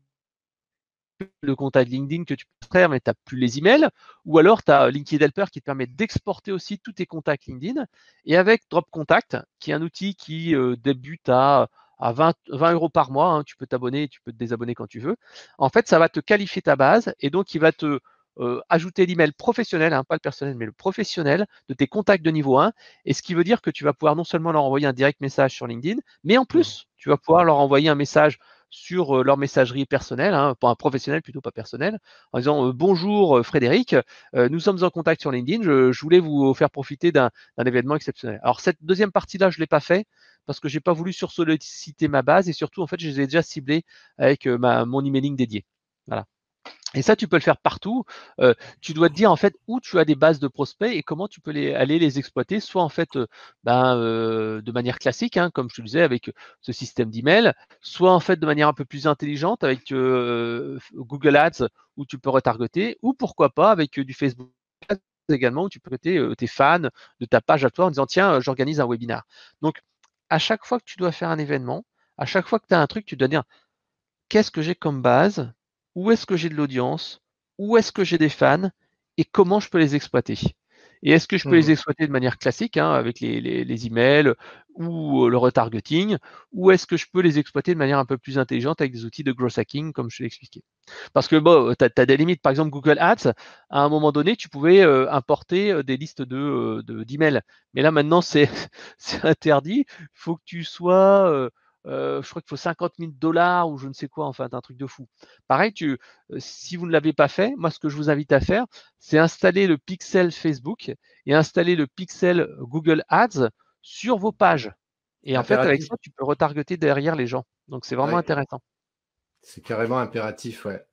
de contacts LinkedIn que tu peux extraire, mais tu n'as plus les emails. Ou alors, tu as LinkedIn Helper qui te permet d'exporter aussi tous tes contacts LinkedIn. Et avec Drop Contact, qui est un outil qui euh, débute à, à vingt, vingt euros par mois, hein, tu peux t'abonner, tu peux te désabonner quand tu veux. En fait, ça va te qualifier ta base et donc il va te Euh, ajouter l'email professionnel, hein, pas le personnel, mais le professionnel de tes contacts de niveau un. Et ce qui veut dire que tu vas pouvoir non seulement leur envoyer un direct message sur LinkedIn, mais en plus, tu vas pouvoir leur envoyer un message sur euh, leur messagerie personnelle, hein, pas un professionnel, plutôt pas personnel, en disant euh, bonjour euh, Frédéric, euh, nous sommes en contact sur LinkedIn, je, je voulais vous faire profiter d'un événement exceptionnel. Alors cette deuxième partie-là, je ne l'ai pas fait parce que je n'ai pas voulu sursolliciter ma base et surtout, en fait, je les ai déjà ciblés avec euh, ma, mon emailing dédié. Voilà. Et ça, tu peux le faire partout. Euh, tu dois te dire en fait où tu as des bases de prospects et comment tu peux les, aller les exploiter, soit en fait euh, ben, euh, de manière classique, hein, comme je te le disais, avec ce système d'email, soit en fait de manière un peu plus intelligente avec euh, Google Ads où tu peux retargeter, ou pourquoi pas avec euh, du Facebook Ads également où tu peux retargeter euh, tes fans de ta page à toi en disant tiens, euh, j'organise un webinaire. Donc, à chaque fois que tu dois faire un événement, à chaque fois que tu as un truc, tu dois dire qu'est-ce que j'ai comme base, où est-ce que j'ai de l'audience, où est-ce que j'ai des fans et comment je peux les exploiter. Et est-ce que je peux les Mmh. exploiter de manière classique, hein, avec les, les, les emails ou le retargeting, ou est-ce que je peux les exploiter de manière un peu plus intelligente avec des outils de growth hacking, comme je te l'ai expliqué. Parce que bon, tu as, des limites. Par exemple, Google Ads, à un moment donné, tu pouvais euh, importer euh, des listes de, euh, de, d'emails. Mais là, maintenant, c'est interdit. Il faut que tu sois... Euh, euh, je crois qu'il faut cinquante mille dollars ou je ne sais quoi, enfin, un truc de fou. Pareil, tu, euh, si vous ne l'avez pas fait, moi, ce que je vous invite à faire, c'est installer le pixel Facebook et installer le pixel Google Ads sur vos pages. Et en fait, avec Impératif. ça, tu peux retargeter derrière les gens. Donc, c'est vraiment Ouais, intéressant. c'est carrément impératif, ouais.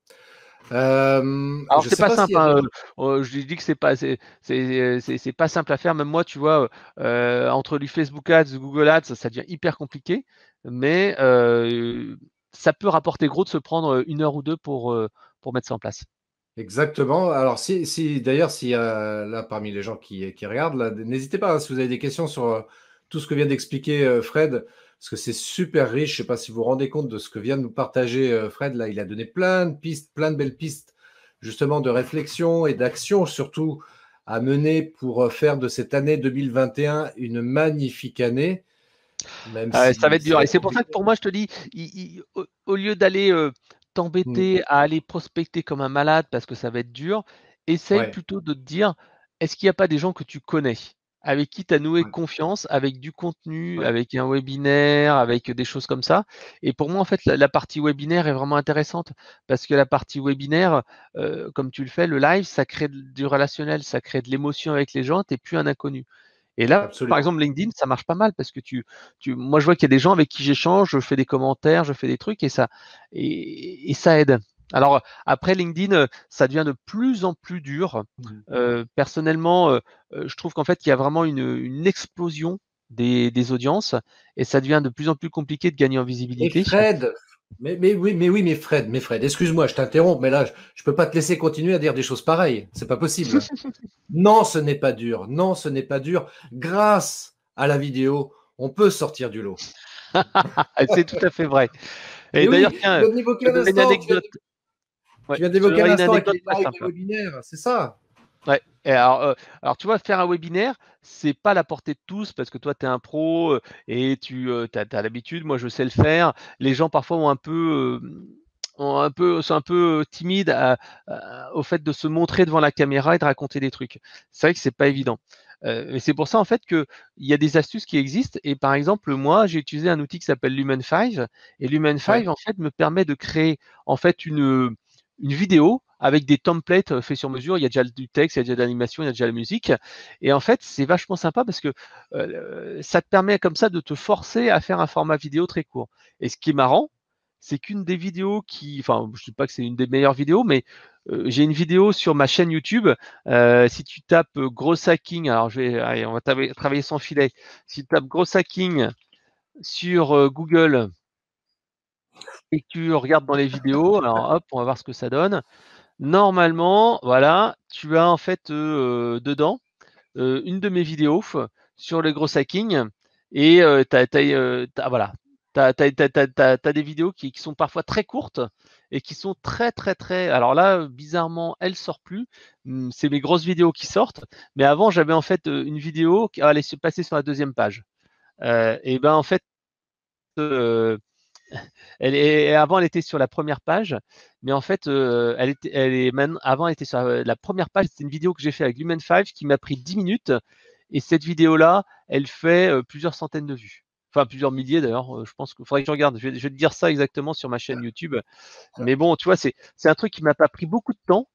Euh, Alors je c'est sais pas pas s'il simple, y a des hein, gens. euh, je dis que c'est pas c'est c'est c'est c'est pas simple à faire. Même moi, tu vois, euh, entre du Facebook Ads, du Google Ads, ça, ça devient hyper compliqué. Mais euh, ça peut rapporter gros de se prendre une heure ou deux pour euh, pour mettre ça en place. Exactement. Alors, si, si d'ailleurs, s'il y a là parmi les gens qui, qui regardent, là, n'hésitez pas, hein, si vous avez des questions sur euh, tout ce que vient d'expliquer euh, Fred, parce que c'est super riche. Je ne sais pas si vous vous rendez compte de ce que vient de nous partager euh, Fred. Là, il a donné plein de pistes, plein de belles pistes, justement, de réflexion et d'action, surtout à mener pour euh, faire de cette année deux mille vingt et un une magnifique année, même Euh, ça va si être ça dur. va Et être c'est pour ça que compliqué. pour moi, je te dis, il- il- au, au lieu d'aller euh, Hmm. t'embêter à aller prospecter comme un malade parce que ça va être dur, essaye Ouais. plutôt de te dire, est-ce qu'il n'y a pas des gens que tu connais, avec qui tu as noué Ouais. confiance, avec du contenu, Ouais. avec un webinaire, avec des choses comme ça. Et pour moi, en fait, la, la partie webinaire est vraiment intéressante parce que la partie webinaire, euh, comme tu le fais, le live, ça crée de- du relationnel, ça crée de l'émotion avec les gens, tu n'es plus un inconnu. Et là, par Absolument. exemple, LinkedIn, ça marche pas mal parce que tu, tu, moi, je vois qu'il y a des gens avec qui j'échange, je fais des commentaires, je fais des trucs et ça, et, et ça aide. Alors après, LinkedIn, euh, ça devient de plus en plus dur. Hmm. Euh, personnellement, euh, euh, je trouve qu'en fait, il y a vraiment une, une explosion des, des audiences et ça devient de plus en plus compliqué de gagner en Et visibilité. Fred, mais, mais oui, mais oui, mais Fred, mais Fred, excuse-moi, je t'interromps, mais là, je ne peux pas te laisser continuer à dire des choses pareilles. C'est pas possible. Non, ce n'est pas dur. Non, ce n'est pas dur. Grâce à la vidéo, on peut sortir du lot. C'est tout à fait vrai. Et Mais d'ailleurs, oui, tu tiens, viens de l'évoquer je à te donnerai une l'instant. Tu viens anecdote. de- Ouais, tu viens je te d'évoquer à donnerai une l'instant avec anecdote les très lives, les simple. webinaires, c'est ça. Ouais. Et alors, euh, alors, tu vois, faire un webinaire, c'est pas la portée de tous parce que toi, tu es un pro euh, et tu as, l'habitude. Moi, je sais le faire. Les gens, parfois, ont un peu, euh, ont un peu, sont un peu timides à, à, au fait de se montrer devant la caméra et de raconter des trucs. C'est vrai que c'est pas évident. Euh, et c'est pour ça en fait que il y a des astuces qui existent. Et par exemple, moi, j'ai utilisé un outil qui s'appelle Lumen cinq. Et Lumen cinq Ouais. en fait me permet de créer en fait une une vidéo avec des templates faits sur mesure. Il y a déjà du texte, il y a déjà de l'animation, il y a déjà la musique. Et en fait, c'est vachement sympa parce que euh, ça te permet comme ça de te forcer à faire un format vidéo très court. Et ce qui est marrant, c'est qu'une des vidéos qui, enfin, je ne dis pas que c'est une des meilleures vidéos, mais euh, j'ai une vidéo sur ma chaîne YouTube. Euh, si tu tapes euh, gros hacking, alors je vais, allez, on va travailler, travailler sans filet. Si tu tapes gros hacking sur euh, Google et que tu regardes dans les vidéos, alors hop, on va voir ce que ça donne. Normalement, voilà, tu as en fait euh, dedans euh, une de mes vidéos sur le gros hacking et euh, t'as, t'as, euh, t'as- voilà, t'as, t'as, t'as, t'as, t'as- t'as des vidéos qui, qui sont parfois très courtes et qui sont très très très. Alors là, bizarrement, elle sort plus. Hum, C'est mes grosses vidéos qui sortent. Mais avant, j'avais en fait euh, une vidéo qui allait se passer sur la deuxième page. Euh, et ben en fait, euh, elle est, avant, elle était sur la première page, mais en fait, euh, elle était, elle est maintenant, avant, elle était sur la, la première page. C'est une vidéo que j'ai fait avec Lumen cinq qui m'a pris dix minutes. Et cette vidéo-là, elle fait euh, plusieurs centaines de vues. Enfin, plusieurs milliers d'ailleurs. Euh, je pense qu'il faudrait que je regarde. Je vais, je vais te dire ça exactement sur ma chaîne YouTube. Mais bon, tu vois, c'est, c'est un truc qui m'a pas pris beaucoup de temps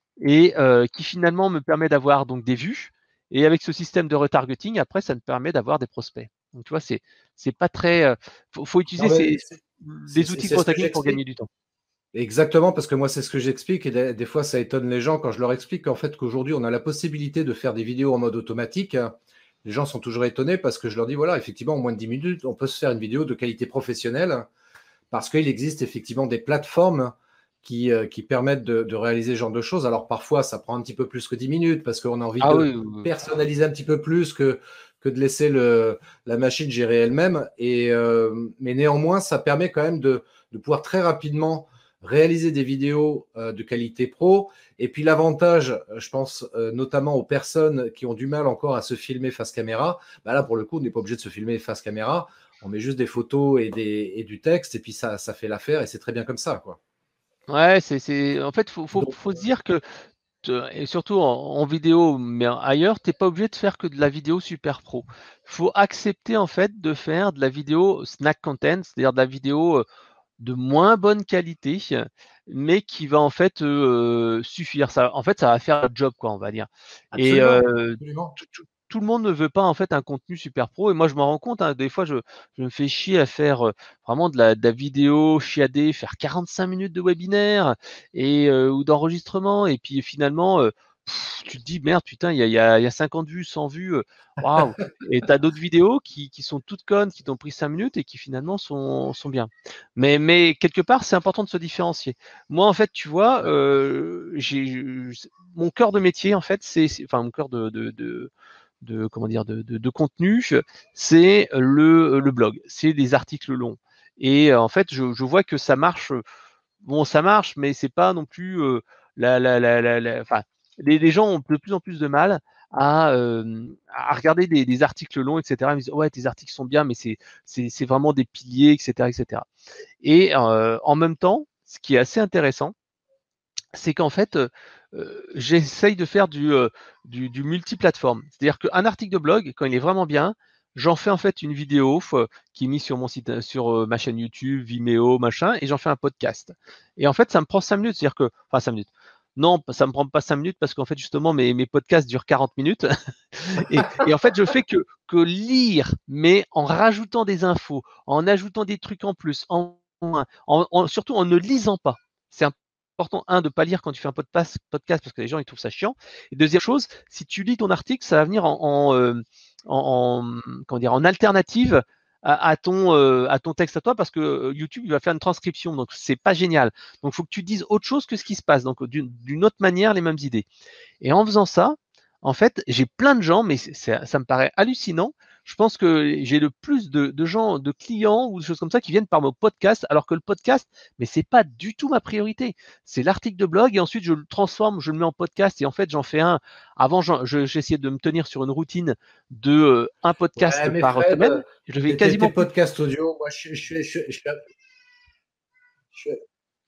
et euh, qui finalement me permet d'avoir donc des vues. Et avec ce système de retargeting, après, ça me permet d'avoir des prospects. Donc, tu vois, c'est, c'est pas très. euh, faut, faut utiliser Non, mais ces, c'est c'est- des c'est- outils de c'est ce que retargeting pour j'explique. gagner du temps. Exactement, parce que moi, c'est ce que j'explique. Et des, des fois, ça étonne les gens quand je leur explique qu'en fait, qu'aujourd'hui, on a la possibilité de faire des vidéos en mode automatique. Les gens sont toujours étonnés parce que je leur dis, voilà, effectivement, en moins de dix minutes, on peut se faire une vidéo de qualité professionnelle parce qu'il existe effectivement des plateformes qui, euh, qui permettent de, de réaliser ce genre de choses. Alors, parfois, ça prend un petit peu plus que dix minutes parce qu'on a envie Ah oui, de oui, oui. personnaliser un petit peu plus que, que de laisser le, la machine gérer elle-même. Et, euh, mais néanmoins, ça permet quand même de, de pouvoir très rapidement réaliser des vidéos euh, de qualité pro. Et puis l'avantage, je pense euh, notamment aux personnes qui ont du mal encore à se filmer face caméra, bah là pour le coup, on n'est pas obligé de se filmer face caméra. On met juste des photos et, des, et du texte, et puis ça, ça fait l'affaire, et c'est très bien comme ça, quoi. Ouais, c'est, c'est, en fait, faut, faut, Donc, faut se dire que te- et surtout en, en vidéo, mais ailleurs, t'es pas obligé de faire que de la vidéo super pro. Il faut accepter en fait de faire de la vidéo snack content, c'est-à-dire de la vidéo euh, de moins bonne qualité, mais qui va en fait euh, suffire. Ça, en fait, ça va faire le job, quoi, on va dire. Et absolument, euh, absolument. tout, tout- tout le monde ne veut pas en fait un contenu super pro. Et moi, je m'en rends compte. Hein, des fois, je, je me fais chier à faire euh, vraiment de la, de la vidéo chiadée, faire quarante-cinq minutes de webinaire et euh, ou d'enregistrement. Et puis finalement, euh, pff, tu te dis merde, putain, il y a, il y a, il y a cinquante vues, cent vues. euh, Waouh! Et tu as d'autres vidéos qui, qui sont toutes connes, qui t'ont pris cinq minutes et qui finalement sont, sont bien. Mais, mais quelque part, c'est important de se différencier. Moi, en fait, tu vois, euh, j'ai mon cœur de métier, en fait, c'est, c'est- enfin mon cœur de, de, de, de comment dire, de, de, de contenu, c'est le, le blog, c'est des articles longs. Et euh, en fait, je, je vois que ça marche. Bon, ça marche, mais c'est pas non plus euh, la, la, la, la, la- enfin, les, les gens ont de plus en plus de mal à, euh, à regarder des, des articles longs, et cetera. Ils me disent, ouais, tes articles sont bien, mais c'est, c'est, c'est vraiment des piliers, et cetera, et cetera. Et euh, en même temps, ce qui est assez intéressant, c'est qu'en fait, euh, euh, j'essaye de faire du, euh, du, du multiplateforme. C'est-à-dire qu'un article de blog, quand il est vraiment bien, j'en fais en fait une vidéo euh, qui est mise sur mon site, sur euh, ma chaîne YouTube, Vimeo, machin, et j'en fais un podcast. Et en fait, ça me prend cinq minutes, c'est-à-dire que, enfin cinq minutes. Non, ça me prend pas cinq minutes parce qu'en fait, justement, mes, mes podcasts durent quarante minutes. Et, et en fait, je fais que, que lire, mais en rajoutant des infos, en ajoutant des trucs en plus, en, en, en- surtout en ne lisant pas. C'est important, un, de ne pas lire quand tu fais un podcast, podcast parce que les gens ils trouvent ça chiant. Et deuxième chose, si tu lis ton article, ça va venir en, en, euh, en, en- comment dire, en alternative à, à ton, euh, à ton texte à toi parce que euh, YouTube il va faire une transcription, donc c'est pas génial. Donc il faut que tu dises autre chose que ce qui se passe, donc d'une d'une autre manière les mêmes idées. Et en faisant ça, en fait, j'ai plein de gens, mais c'est- ça me paraît hallucinant. Je pense que j'ai le plus de, de gens, de clients ou des choses comme ça qui viennent par mon podcast, alors que le podcast, mais c'est pas du tout ma priorité. C'est l'article de blog et ensuite je le transforme, je le mets en podcast et en fait j'en fais un. Avant, j'en- je- j'essayais de me tenir sur une routine de euh, un Ouais, podcast mais par Fred, semaine. Je le fais tes, tes- tes quasiment plus. podcasts audio, moi, je, je, je, je, je- je-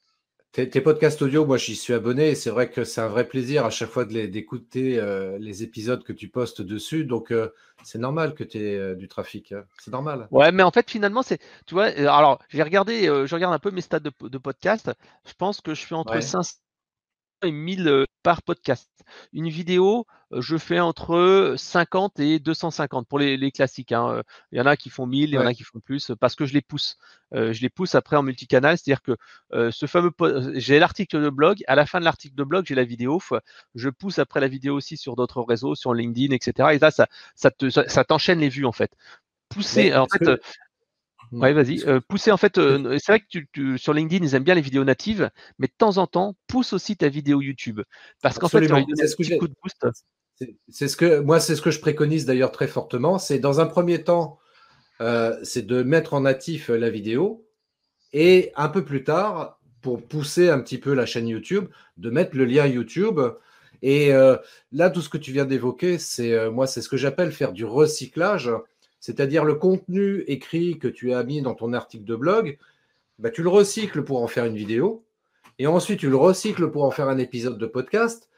Tes, tes podcasts audio, moi j'y suis abonné et c'est vrai que c'est un vrai plaisir à chaque fois de les- d'écouter euh, les épisodes que tu postes dessus. Donc euh, c'est normal que tu aies du trafic, hein. C'est normal. Ouais, mais en fait, finalement, c'est, tu vois, euh, alors j'ai regardé, euh, je regarde un peu mes stats de, de podcast. Je pense que je fais entre Ouais. cinq cents et mille euh, par podcast. Une vidéo, euh, je fais entre cinquante et deux cent cinquante pour les, les classiques, hein. Euh, Il y en a qui font mille, il y en Ouais. a qui font plus, euh, parce que je les pousse. Euh, je les pousse après en multicanal, c'est-à-dire que euh, ce fameux, po- euh, j'ai l'article de blog, à la fin de l'article de blog, j'ai la vidéo. F- Je pousse après la vidéo aussi sur d'autres réseaux, sur LinkedIn, et cetera. Et là, ça, ça te, ça, ça t'enchaîne les vues en fait. Pousser, Mais en ce fait, euh, que, hmm, ouais, vas-y. ce que- Euh, pousser en fait, euh, c'est vrai que tu, tu- sur LinkedIn, ils aiment bien les vidéos natives, mais de temps en temps, pousse aussi ta vidéo YouTube. Parce qu'en fait, tu vas lui absolument. donner C'est un ce que petit j'ai. coup de boost. C'est c'est ce que moi, c'est ce que je préconise d'ailleurs très fortement. C'est dans un premier temps, euh, c'est de mettre en natif euh, la vidéo et un peu plus tard, pour pousser un petit peu la chaîne YouTube, de mettre le lien YouTube. Et euh, là, tout ce que tu viens d'évoquer, c'est euh, moi, c'est ce que j'appelle faire du recyclage, c'est-à-dire le contenu écrit que tu as mis dans ton article de blog, bah, tu le recycles pour en faire une vidéo, et ensuite tu le recycles pour en faire un épisode de podcast,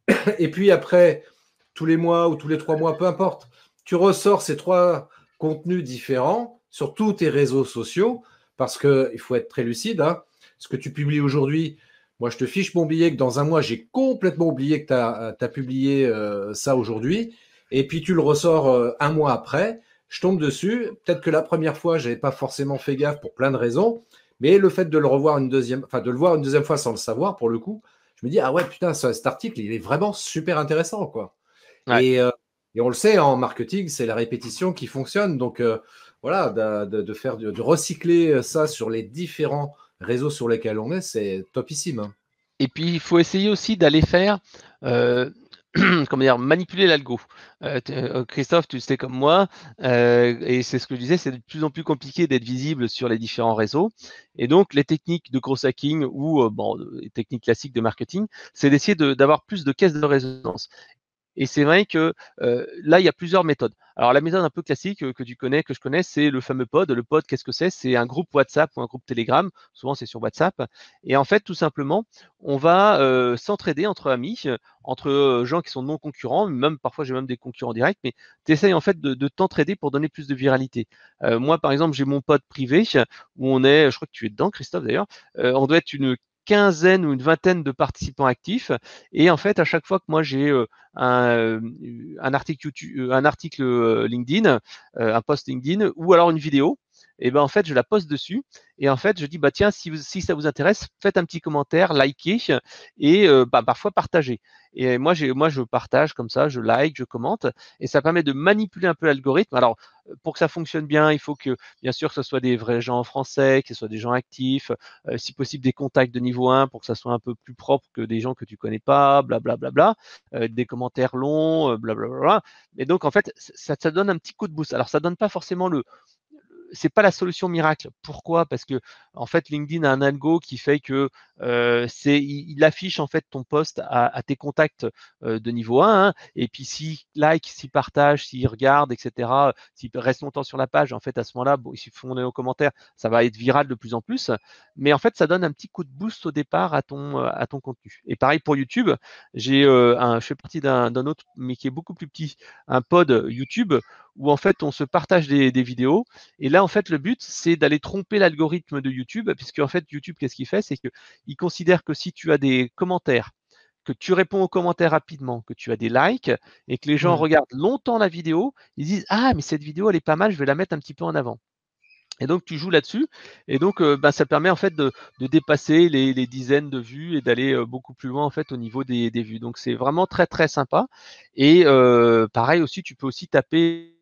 et puis après, tous les mois ou tous les trois mois, peu importe, tu ressors ces trois contenus différents sur tous tes réseaux sociaux, parce qu'il faut être très lucide, hein. Ce que tu publies aujourd'hui, moi je te fiche mon billet que dans un mois, j'ai complètement oublié que tu as publié euh, ça aujourd'hui, et puis tu le ressors euh, un mois après, je tombe dessus, peut-être que la première fois, je n'avais pas forcément fait gaffe pour plein de raisons, mais le fait de le revoir une deuxième, enfin de le voir une deuxième fois sans le savoir, pour le coup, je me dis, ah ouais, putain, cet article, il est vraiment super intéressant, quoi. Ouais. Et, euh, et on le sait, en marketing, c'est la répétition qui fonctionne. Donc, euh, voilà, de, de, de faire, de, de recycler ça sur les différents réseaux sur lesquels on est, c'est topissime, hein. Et puis, il faut essayer aussi d'aller faire, euh, comment dire, manipuler l'algo. Euh, t- euh, Christophe, tu le sais comme moi, euh, et c'est ce que je disais, c'est de plus en plus compliqué d'être visible sur les différents réseaux. Et donc, les techniques de gros hacking ou euh, bon, les techniques classiques de marketing, c'est d'essayer de- d'avoir plus de caisses de résonance. Et c'est vrai que euh, là, il y a plusieurs méthodes. Alors, la méthode un peu classique euh, que tu connais, que je connais, c'est le fameux pod. Le pod, qu'est-ce que c'est? C'est un groupe WhatsApp ou un groupe Telegram. Souvent, c'est sur WhatsApp. Et en fait, tout simplement, on va euh, s'entraider entre amis, euh, entre euh, gens qui sont non concurrents. Même parfois, j'ai même des concurrents directs, mais tu essayes en fait de, de t'entraider pour donner plus de viralité. Euh, moi, par exemple, j'ai mon pod privé où on est, je crois que tu es dedans, Christophe d'ailleurs, euh, on doit être une quinzaine ou une vingtaine de participants actifs. Et en fait, à chaque fois que moi j'ai euh, un, euh, un article YouTube, euh, un article euh, LinkedIn, euh, un post LinkedIn ou alors une vidéo, et ben en fait je la poste dessus et en fait je dis bah tiens si, vous, si ça vous intéresse faites un petit commentaire, likez et euh, bah, parfois partagez. Et moi j'ai moi je partage comme ça, je like, je commente et ça permet de manipuler un peu l'algorithme. Alors pour que ça fonctionne bien, il faut que bien sûr que ce soit des vrais gens français, que ce soit des gens actifs, euh, si possible des contacts de niveau un pour que ça soit un peu plus propre que des gens que tu connais pas, blablabla. Bla, bla, bla, euh, des commentaires longs, blablabla. Bla, bla. Et donc en fait, ça, ça donne un petit coup de boost. Alors ça donne pas forcément le, c'est pas la solution miracle. Pourquoi? Parce que en fait, LinkedIn a un algo qui fait que euh, c'est, il, il affiche en fait ton post à, à tes contacts euh, de niveau un, hein, et puis s'il like, s'il partage, s'il regarde, et cetera, s'il reste longtemps sur la page, en fait, à ce moment-là, bon, s'ils font des commentaires, ça va être viral de plus en plus. Mais en fait, ça donne un petit coup de boost au départ à ton, à ton contenu. Et pareil pour YouTube, j'ai euh, un, je fais partie d'un, d'un autre, mais qui est beaucoup plus petit, un pod YouTube où en fait on se partage des, des vidéos et là, en fait, le but, c'est d'aller tromper l'algorithme de YouTube, puisque en fait, YouTube, qu'est-ce qu'il fait? C'est qu'il considère que si tu as des commentaires, que tu réponds aux commentaires rapidement, que tu as des likes, et que les gens Hmm. regardent longtemps la vidéo, ils disent ah, mais cette vidéo, elle est pas mal, je vais la mettre un petit peu en avant. Et donc, tu joues là-dessus, et donc, euh, bah, ça permet en fait de, de dépasser les, les dizaines de vues et d'aller euh, beaucoup plus loin en fait au niveau des, des vues. Donc, c'est vraiment très très sympa. Et euh, pareil aussi, tu peux aussi taper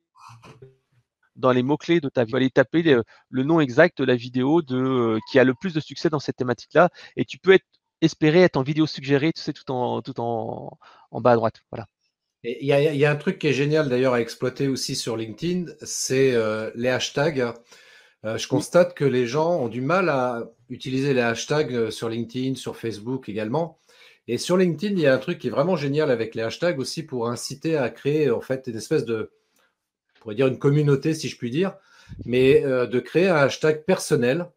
dans les mots-clés de ta vidéo, aller taper le, le nom exact de la vidéo de, euh, qui a le plus de succès dans cette thématique-là. Et tu peux être, espérer être en vidéo suggérée, tu sais, tout en, tout en, en bas à droite. Voilà. Et il y a, il y a un truc qui est génial d'ailleurs à exploiter aussi sur LinkedIn, c'est euh, les hashtags. Euh, je Oui. constate que les gens ont du mal à utiliser les hashtags euh, sur LinkedIn, sur Facebook également. Et sur LinkedIn, il y a un truc qui est vraiment génial avec les hashtags aussi pour inciter à créer en fait une espèce de, on pourrait dire une communauté si je puis dire, mais euh, de créer un hashtag personnel.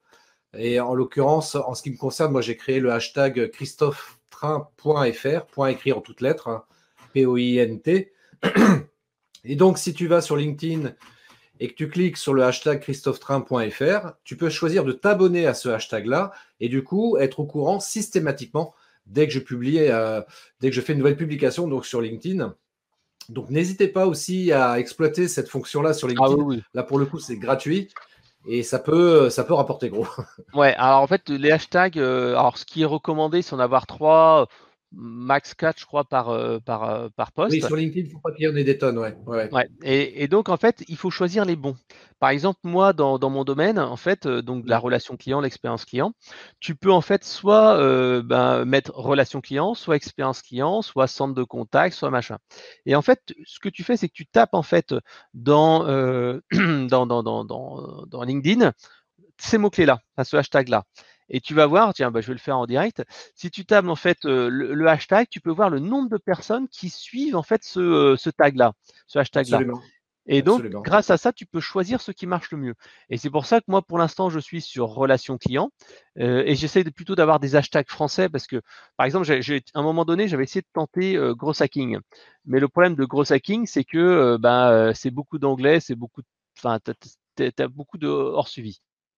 Et en l'occurrence, en ce qui me concerne, moi, j'ai créé le hashtag christophe train point f r, point écrit en toutes lettres, hein, P O I N T. Et donc, si tu vas sur LinkedIn et que tu cliques sur le hashtag christophe train point f r, tu peux choisir de t'abonner à ce hashtag-là et du coup, être au courant systématiquement dès que je publie, euh, dès que je fais une nouvelle publication donc sur LinkedIn. Donc, n'hésitez pas aussi à exploiter cette fonction-là sur Ah LinkedIn. oui, oui. Là, pour le coup, c'est gratuit et ça peut, ça peut rapporter gros. Ouais, alors en fait, les hashtags, euh, alors ce qui est recommandé, c'est d'en avoir trois, max quatre, je crois, par, euh, par, euh, par Oui, poste. sur LinkedIn, il ne faut pas qu'il y en ait des tonnes. Ouais. Ouais. Ouais. Et, et donc, en fait, il faut choisir les bons. Par exemple, moi, dans, dans mon domaine, en fait, euh, donc de la Mm. relation client, l'expérience client, tu peux en fait soit euh, ben, mettre relation client, soit expérience client, soit centre de contact, soit machin. Et en fait, ce que tu fais, c'est que tu tapes en fait dans, euh, dans, dans, dans, dans, dans LinkedIn ces mots-clés-là, enfin, ce hashtag-là. Et tu vas voir, tiens, bah, je vais le faire en direct. Si tu tapes en fait euh, le, le hashtag, tu peux voir le nombre de personnes qui suivent en fait ce, euh, ce tag-là, ce hashtag-là. Absolument. Et donc, Absolument. grâce à ça, tu peux choisir ce qui marche le mieux. Et c'est pour ça que moi, pour l'instant, je suis sur relation client euh, et j'essaye de, plutôt d'avoir des hashtags français parce que, par exemple, j'ai, j'ai- à un moment donné, j'avais essayé de tenter euh, gros hacking. Mais le problème de gros hacking, c'est que euh, ben, euh, c'est beaucoup d'anglais, c'est beaucoup, de- enfin, t'as, t'as- t'as beaucoup de hors suivi.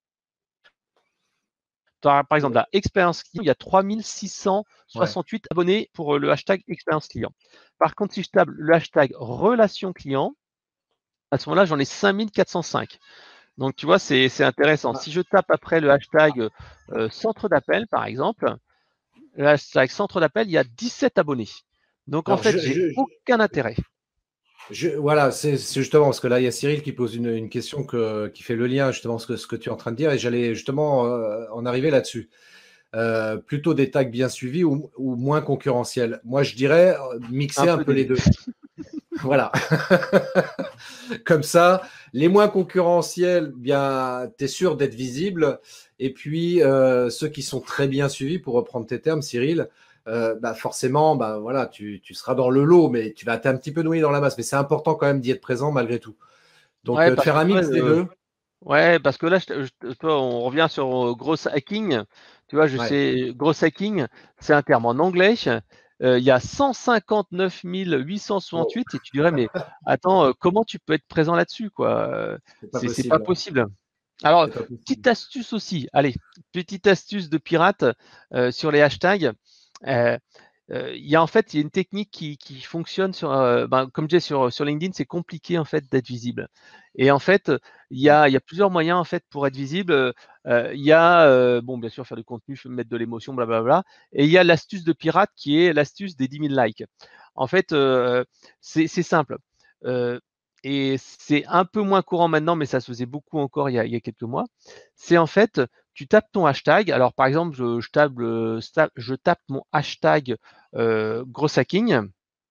Par exemple, Ouais. la expérience client, il y a trois mille six cent Ouais. soixante-huit abonnés pour le hashtag expérience client. Par contre, si je tape le hashtag relation client, à ce moment-là, j'en ai cinq mille quatre cent cinq. Donc, tu vois, c'est c'est intéressant. Ah, Si je tape après le hashtag euh, centre d'appel, par exemple, le hashtag centre d'appel, il y a dix-sept abonnés. Donc, en alors, fait, je, j'ai je, aucun intérêt. je- voilà, c'est c'est justement parce que là, il y a Cyril qui pose une, une question que, qui fait le lien justement ce que, ce que tu es en train de dire et j'allais justement euh, en arriver là-dessus. Euh, plutôt des tags bien suivis ou, ou moins concurrentiels. Moi, je dirais euh, mixer Un un peu peu des les deux. deux. Voilà. Comme ça, les moins concurrentiels, bien, tu es sûr d'être visible. Et puis, euh, ceux qui sont très bien suivis, pour reprendre tes termes, Cyril, euh, bah forcément, bah voilà, tu, tu seras dans le lot, mais tu vas être un petit peu noyé dans la masse. Mais c'est important quand même d'y être présent malgré tout. Donc, Ouais, euh, de parce faire que un toi, mix des euh, deux. ouais, parce que là, je te- je te- toi, on revient sur euh, gros hacking. Tu vois, je Ouais. sais, gros hacking, c'est un terme en anglais. Euh, il y a cent cinquante-neuf mille huit cent Oh, soixante-huit et tu dirais, mais attends, euh, comment tu peux être présent là-dessus, quoi? Euh, c'est pas C'est c'est pas possible. possible. Alors, C'est pas possible. petite astuce aussi. Allez, petite astuce de pirate euh, sur les hashtags. Euh, euh, il y a en fait il y a une technique qui, qui fonctionne sur, euh, ben, comme je disais sur, sur LinkedIn, c'est compliqué en fait d'être visible. Et en fait, il y a, il y a plusieurs moyens en fait pour être visible. Euh, il y a, euh, bon, bien sûr, faire du contenu, mettre de l'émotion, blablabla. Et il y a l'astuce de pirate qui est l'astuce des dix mille likes. En fait, euh, c'est c'est simple. Euh, et c'est un peu moins courant maintenant, mais ça se faisait beaucoup encore il y a, il y a quelques mois. C'est en fait, tu tapes ton hashtag. Alors, par exemple, je, je tape, le- je tape mon hashtag euh, gros hacking.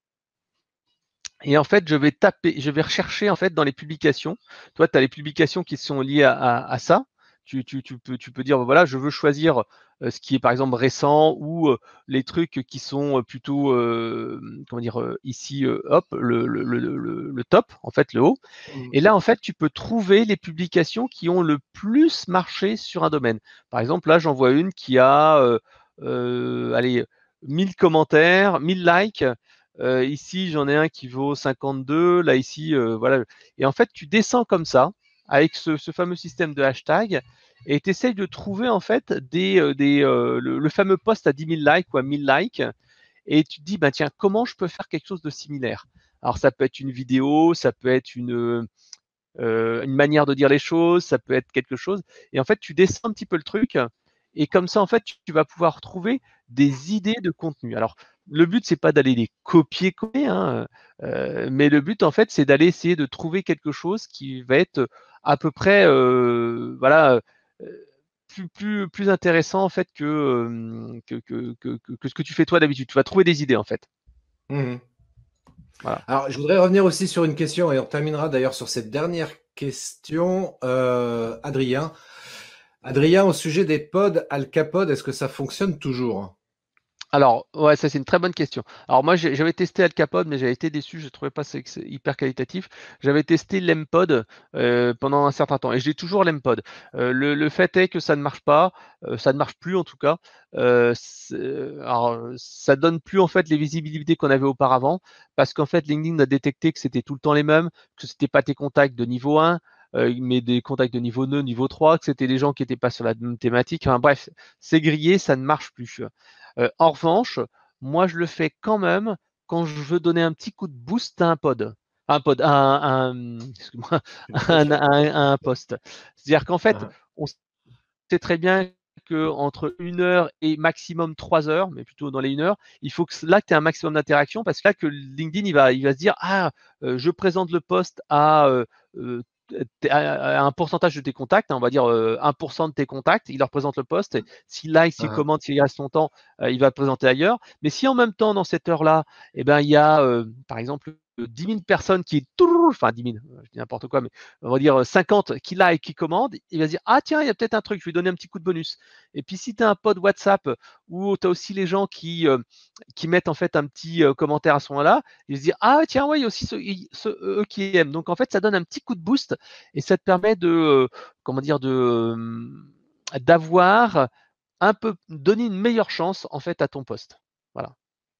Et en fait, je vais taper, je vais rechercher en fait dans les publications. Toi, tu as les publications qui sont liées à, à, à ça. Tu, tu, tu, peux, tu peux dire, voilà, je veux choisir euh, ce qui est par exemple récent ou euh, les trucs qui sont euh, plutôt, euh, comment dire, euh, ici, euh, hop, le, le, le, le, le top, en fait, le haut. Mhm. Et là, en fait, tu peux trouver les publications qui ont le plus marché sur un domaine. Par exemple, là, j'en vois une qui a, euh, euh, allez, mille commentaires, mille likes. Euh, ici, j'en ai un qui vaut cinquante-deux. Là, ici, euh, voilà. Et en fait, tu descends comme ça, avec ce, ce fameux système de hashtag, et tu essayes de trouver, en fait, des, euh, des, euh, le, le fameux post à dix mille likes ou à mille likes, et tu te dis, bah, tiens, comment je peux faire quelque chose de similaire? Alors, ça peut être une vidéo, ça peut être une, euh, une manière de dire les choses, ça peut être quelque chose. Et en fait, tu descends un petit peu le truc, et comme ça, en fait, tu, tu vas pouvoir trouver des idées de contenu. Alors, le but, c'est pas d'aller les copier-coller, hein, euh, mais le but, en fait, c'est d'aller essayer de trouver quelque chose qui va être à peu près, euh, voilà, euh, plus, plus, plus intéressant en fait que, euh, que, que, que, que ce que tu fais toi d'habitude. Tu vas trouver des idées en fait. Mhm. Voilà. Alors, je voudrais revenir aussi sur une question, et on terminera d'ailleurs sur cette dernière question, euh, Adrien. Adrien, au sujet des pods Alcapod, est-ce que ça fonctionne toujours? Alors, ouais, ça c'est une très bonne question. Alors moi, j'ai- j'avais testé Al Capone, mais j'avais été déçu, je ne trouvais pas ça ex- hyper qualitatif. J'avais testé l'Empod euh, pendant un certain temps, et j'ai toujours l'Empod. Euh, le, le fait est que ça ne marche pas, euh, ça ne marche plus en tout cas. Euh, c'est- alors, ça donne plus en fait les visibilités qu'on avait auparavant, parce qu'en fait, LinkedIn a détecté que c'était tout le temps les mêmes, que c'était pas tes contacts de niveau un, euh, mais des contacts de niveau deux, niveau trois, que c'était des gens qui n'étaient pas sur la même thématique. Enfin, bref, c'est grillé, ça ne marche plus. Euh, en revanche, moi, je le fais quand même quand je veux donner un petit coup de boost à un pod. Un pod, un, un, excuse-moi, un, Publication. un, un post. C'est-à-dire qu'en fait, Ah, on sait très bien que entre une heure et maximum trois heures, mais plutôt dans les une heure, il faut que là que tu aies un maximum d'interaction parce que là que LinkedIn il va, il va se dire ah euh, je présente le post à, euh, euh, à, à un pourcentage de tes contacts, hein, on va dire euh, un pour cent de tes contacts, il leur présente le post. S'il like, s'il ah, commente, s'il reste longtemps, euh, il va le présenter ailleurs. Mais si en même temps dans cette heure-là, eh ben il y a euh, par exemple dix mille personnes qui, enfin dix mille, je dis n'importe quoi, mais on va dire cinquante qui like, qui commandent, il va se dire ah tiens, il y a peut-être un truc, je vais donner un petit coup de bonus. Et puis si tu as un pod WhatsApp où tu as aussi les gens qui, euh, qui mettent en fait un petit euh, commentaire à ce moment-là, ils se disent ah tiens ouais, il y a aussi ceux, ceux, eux qui aiment. Donc en fait ça donne un petit coup de boost et ça te permet de euh, comment dire de euh, d'avoir un peu donner une meilleure chance en fait à ton poste. Voilà.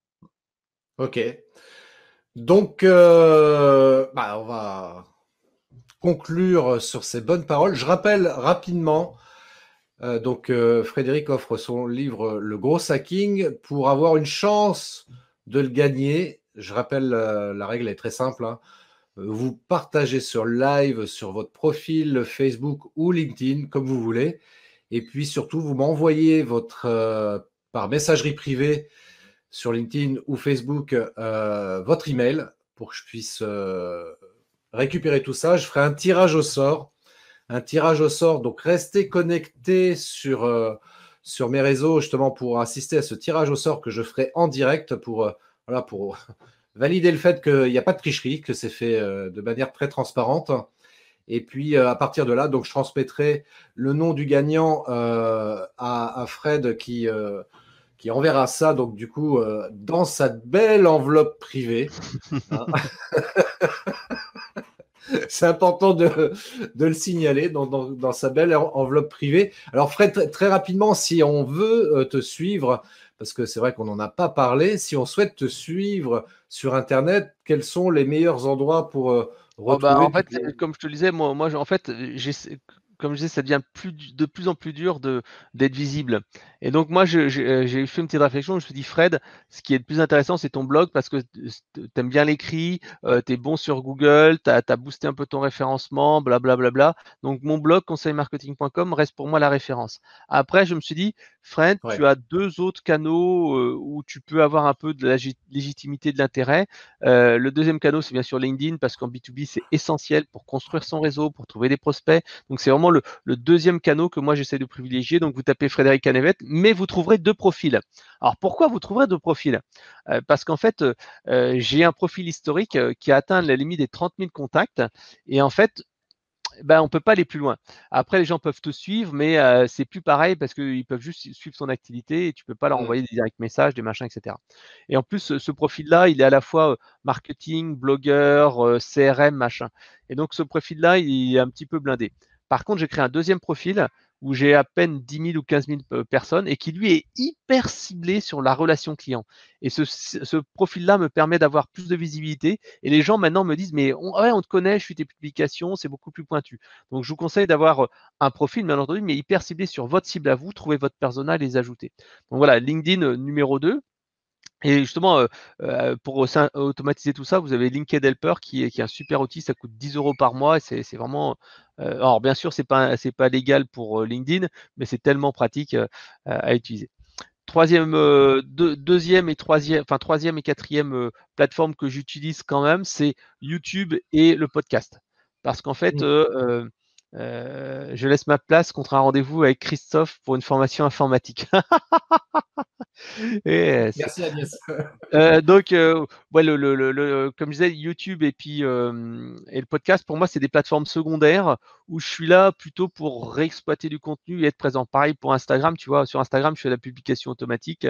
ok. Donc, euh, bah, on va conclure sur ces bonnes paroles. Je rappelle rapidement, euh, donc euh, Frédéric offre son livre Le Gros Hacking pour avoir une chance de le gagner. Je rappelle, euh, la règle est très simple, hein. Vous partagez sur live, sur votre profil Facebook ou LinkedIn, comme vous voulez. Et puis surtout, vous m'envoyez votre euh, par messagerie privée sur LinkedIn ou Facebook euh, votre email pour que je puisse euh, récupérer tout ça. Je ferai un tirage au sort. Un tirage au sort. Donc, restez connectés sur, euh, sur mes réseaux justement pour assister à ce tirage au sort que je ferai en direct pour, euh, voilà, pour valider le fait qu'il n'y a pas de tricherie, que c'est fait euh, de manière très transparente. Et puis, euh, à partir de là, donc, je transmettrai le nom du gagnant euh, à, à, Fred qui, euh, qui enverra ça, donc, du coup, euh, dans sa belle enveloppe privée. Hein. C'est important de, de, le signaler dans, dans, dans, sa belle enveloppe privée. Alors, Fred, très, très rapidement, si on veut euh, te suivre, parce que c'est vrai qu'on n'en a pas parlé, si on souhaite te suivre sur Internet, quels sont les meilleurs endroits pour euh, Oh bah, en retrouver fait, toutes les... comme je te le disais, moi, moi, je- en fait, j'ai, comme je disais, ça devient plus, du- de plus en plus dur de d'être visible. Et donc, moi, je- j'ai euh, j'ai fait une petite réflexion. Je me suis dit, Fred, ce qui est le plus intéressant, c'est ton blog parce que tu aimes bien l'écrit, tu es bon sur Google, tu as boosté un peu ton référencement, blablabla. Donc, mon blog, conseil marketing point com, reste pour moi la référence. Après, je me suis dit, Fred, tu Ouais. as deux autres canaux euh, où tu peux avoir un peu de la lég- légitimité, de l'intérêt. Euh, le deuxième canal, c'est bien sûr LinkedIn, parce qu'en B deux B, c'est essentiel pour construire son réseau, pour trouver des prospects. Donc, c'est vraiment le, le deuxième canal que moi, j'essaie de privilégier. Donc, vous tapez Frédéric Cannavette, mais vous trouverez deux profils. Alors, pourquoi vous trouverez deux profils Euh, Parce qu'en fait, euh, j'ai un profil historique euh, qui a atteint la limite des trente mille contacts. Et en fait, ben, on peut pas aller plus loin. Après, les gens peuvent te suivre, mais euh, c'est plus pareil parce qu'ils peuvent juste suivre ton activité et tu peux pas leur Mm. envoyer des direct messages, des machins, et cetera. Et en plus, ce, ce profil-là, il est à la fois euh, marketing, blogueur, euh, C R M, machin. Et donc, ce profil-là, il est un petit peu blindé. Par contre, j'ai créé un deuxième profil où j'ai à peine dix mille ou quinze mille euh, personnes et qui, lui, est hyper ciblé sur la relation client. Et ce, ce profil-là me permet d'avoir plus de visibilité. Et les gens maintenant me disent, mais on, ouais, on te connaît, je suis tes publications, c'est beaucoup plus pointu. Donc, je vous conseille d'avoir euh, un profil, bien entendu, mais hyper ciblé sur votre cible à vous, trouver votre persona et les ajouter. Donc voilà, LinkedIn euh, numéro deux. Et justement, euh, euh, pour automatiser tout ça, vous avez LinkedIn Helper qui est, qui est un super outil, ça coûte dix euros par mois et c'est, c'est vraiment. Euh, alors, bien sûr, c'est pas, c'est pas légal pour euh, LinkedIn, mais c'est tellement pratique euh, à utiliser. Troisième, euh, deux- deuxième et troisième, enfin troisième et quatrième euh, plateforme que j'utilise quand même, c'est YouTube et le podcast. Parce qu'en fait, Mm. euh, euh, euh, je laisse ma place contre un rendez-vous avec Christophe pour une formation informatique. Et, Merci Agnès. Euh, donc, euh, ouais, le, le, le, le, comme je disais, YouTube et puis euh, et le podcast, pour moi, c'est des plateformes secondaires où je suis là plutôt pour réexploiter du contenu et être présent. Pareil pour Instagram, tu vois, sur Instagram, je fais la publication automatique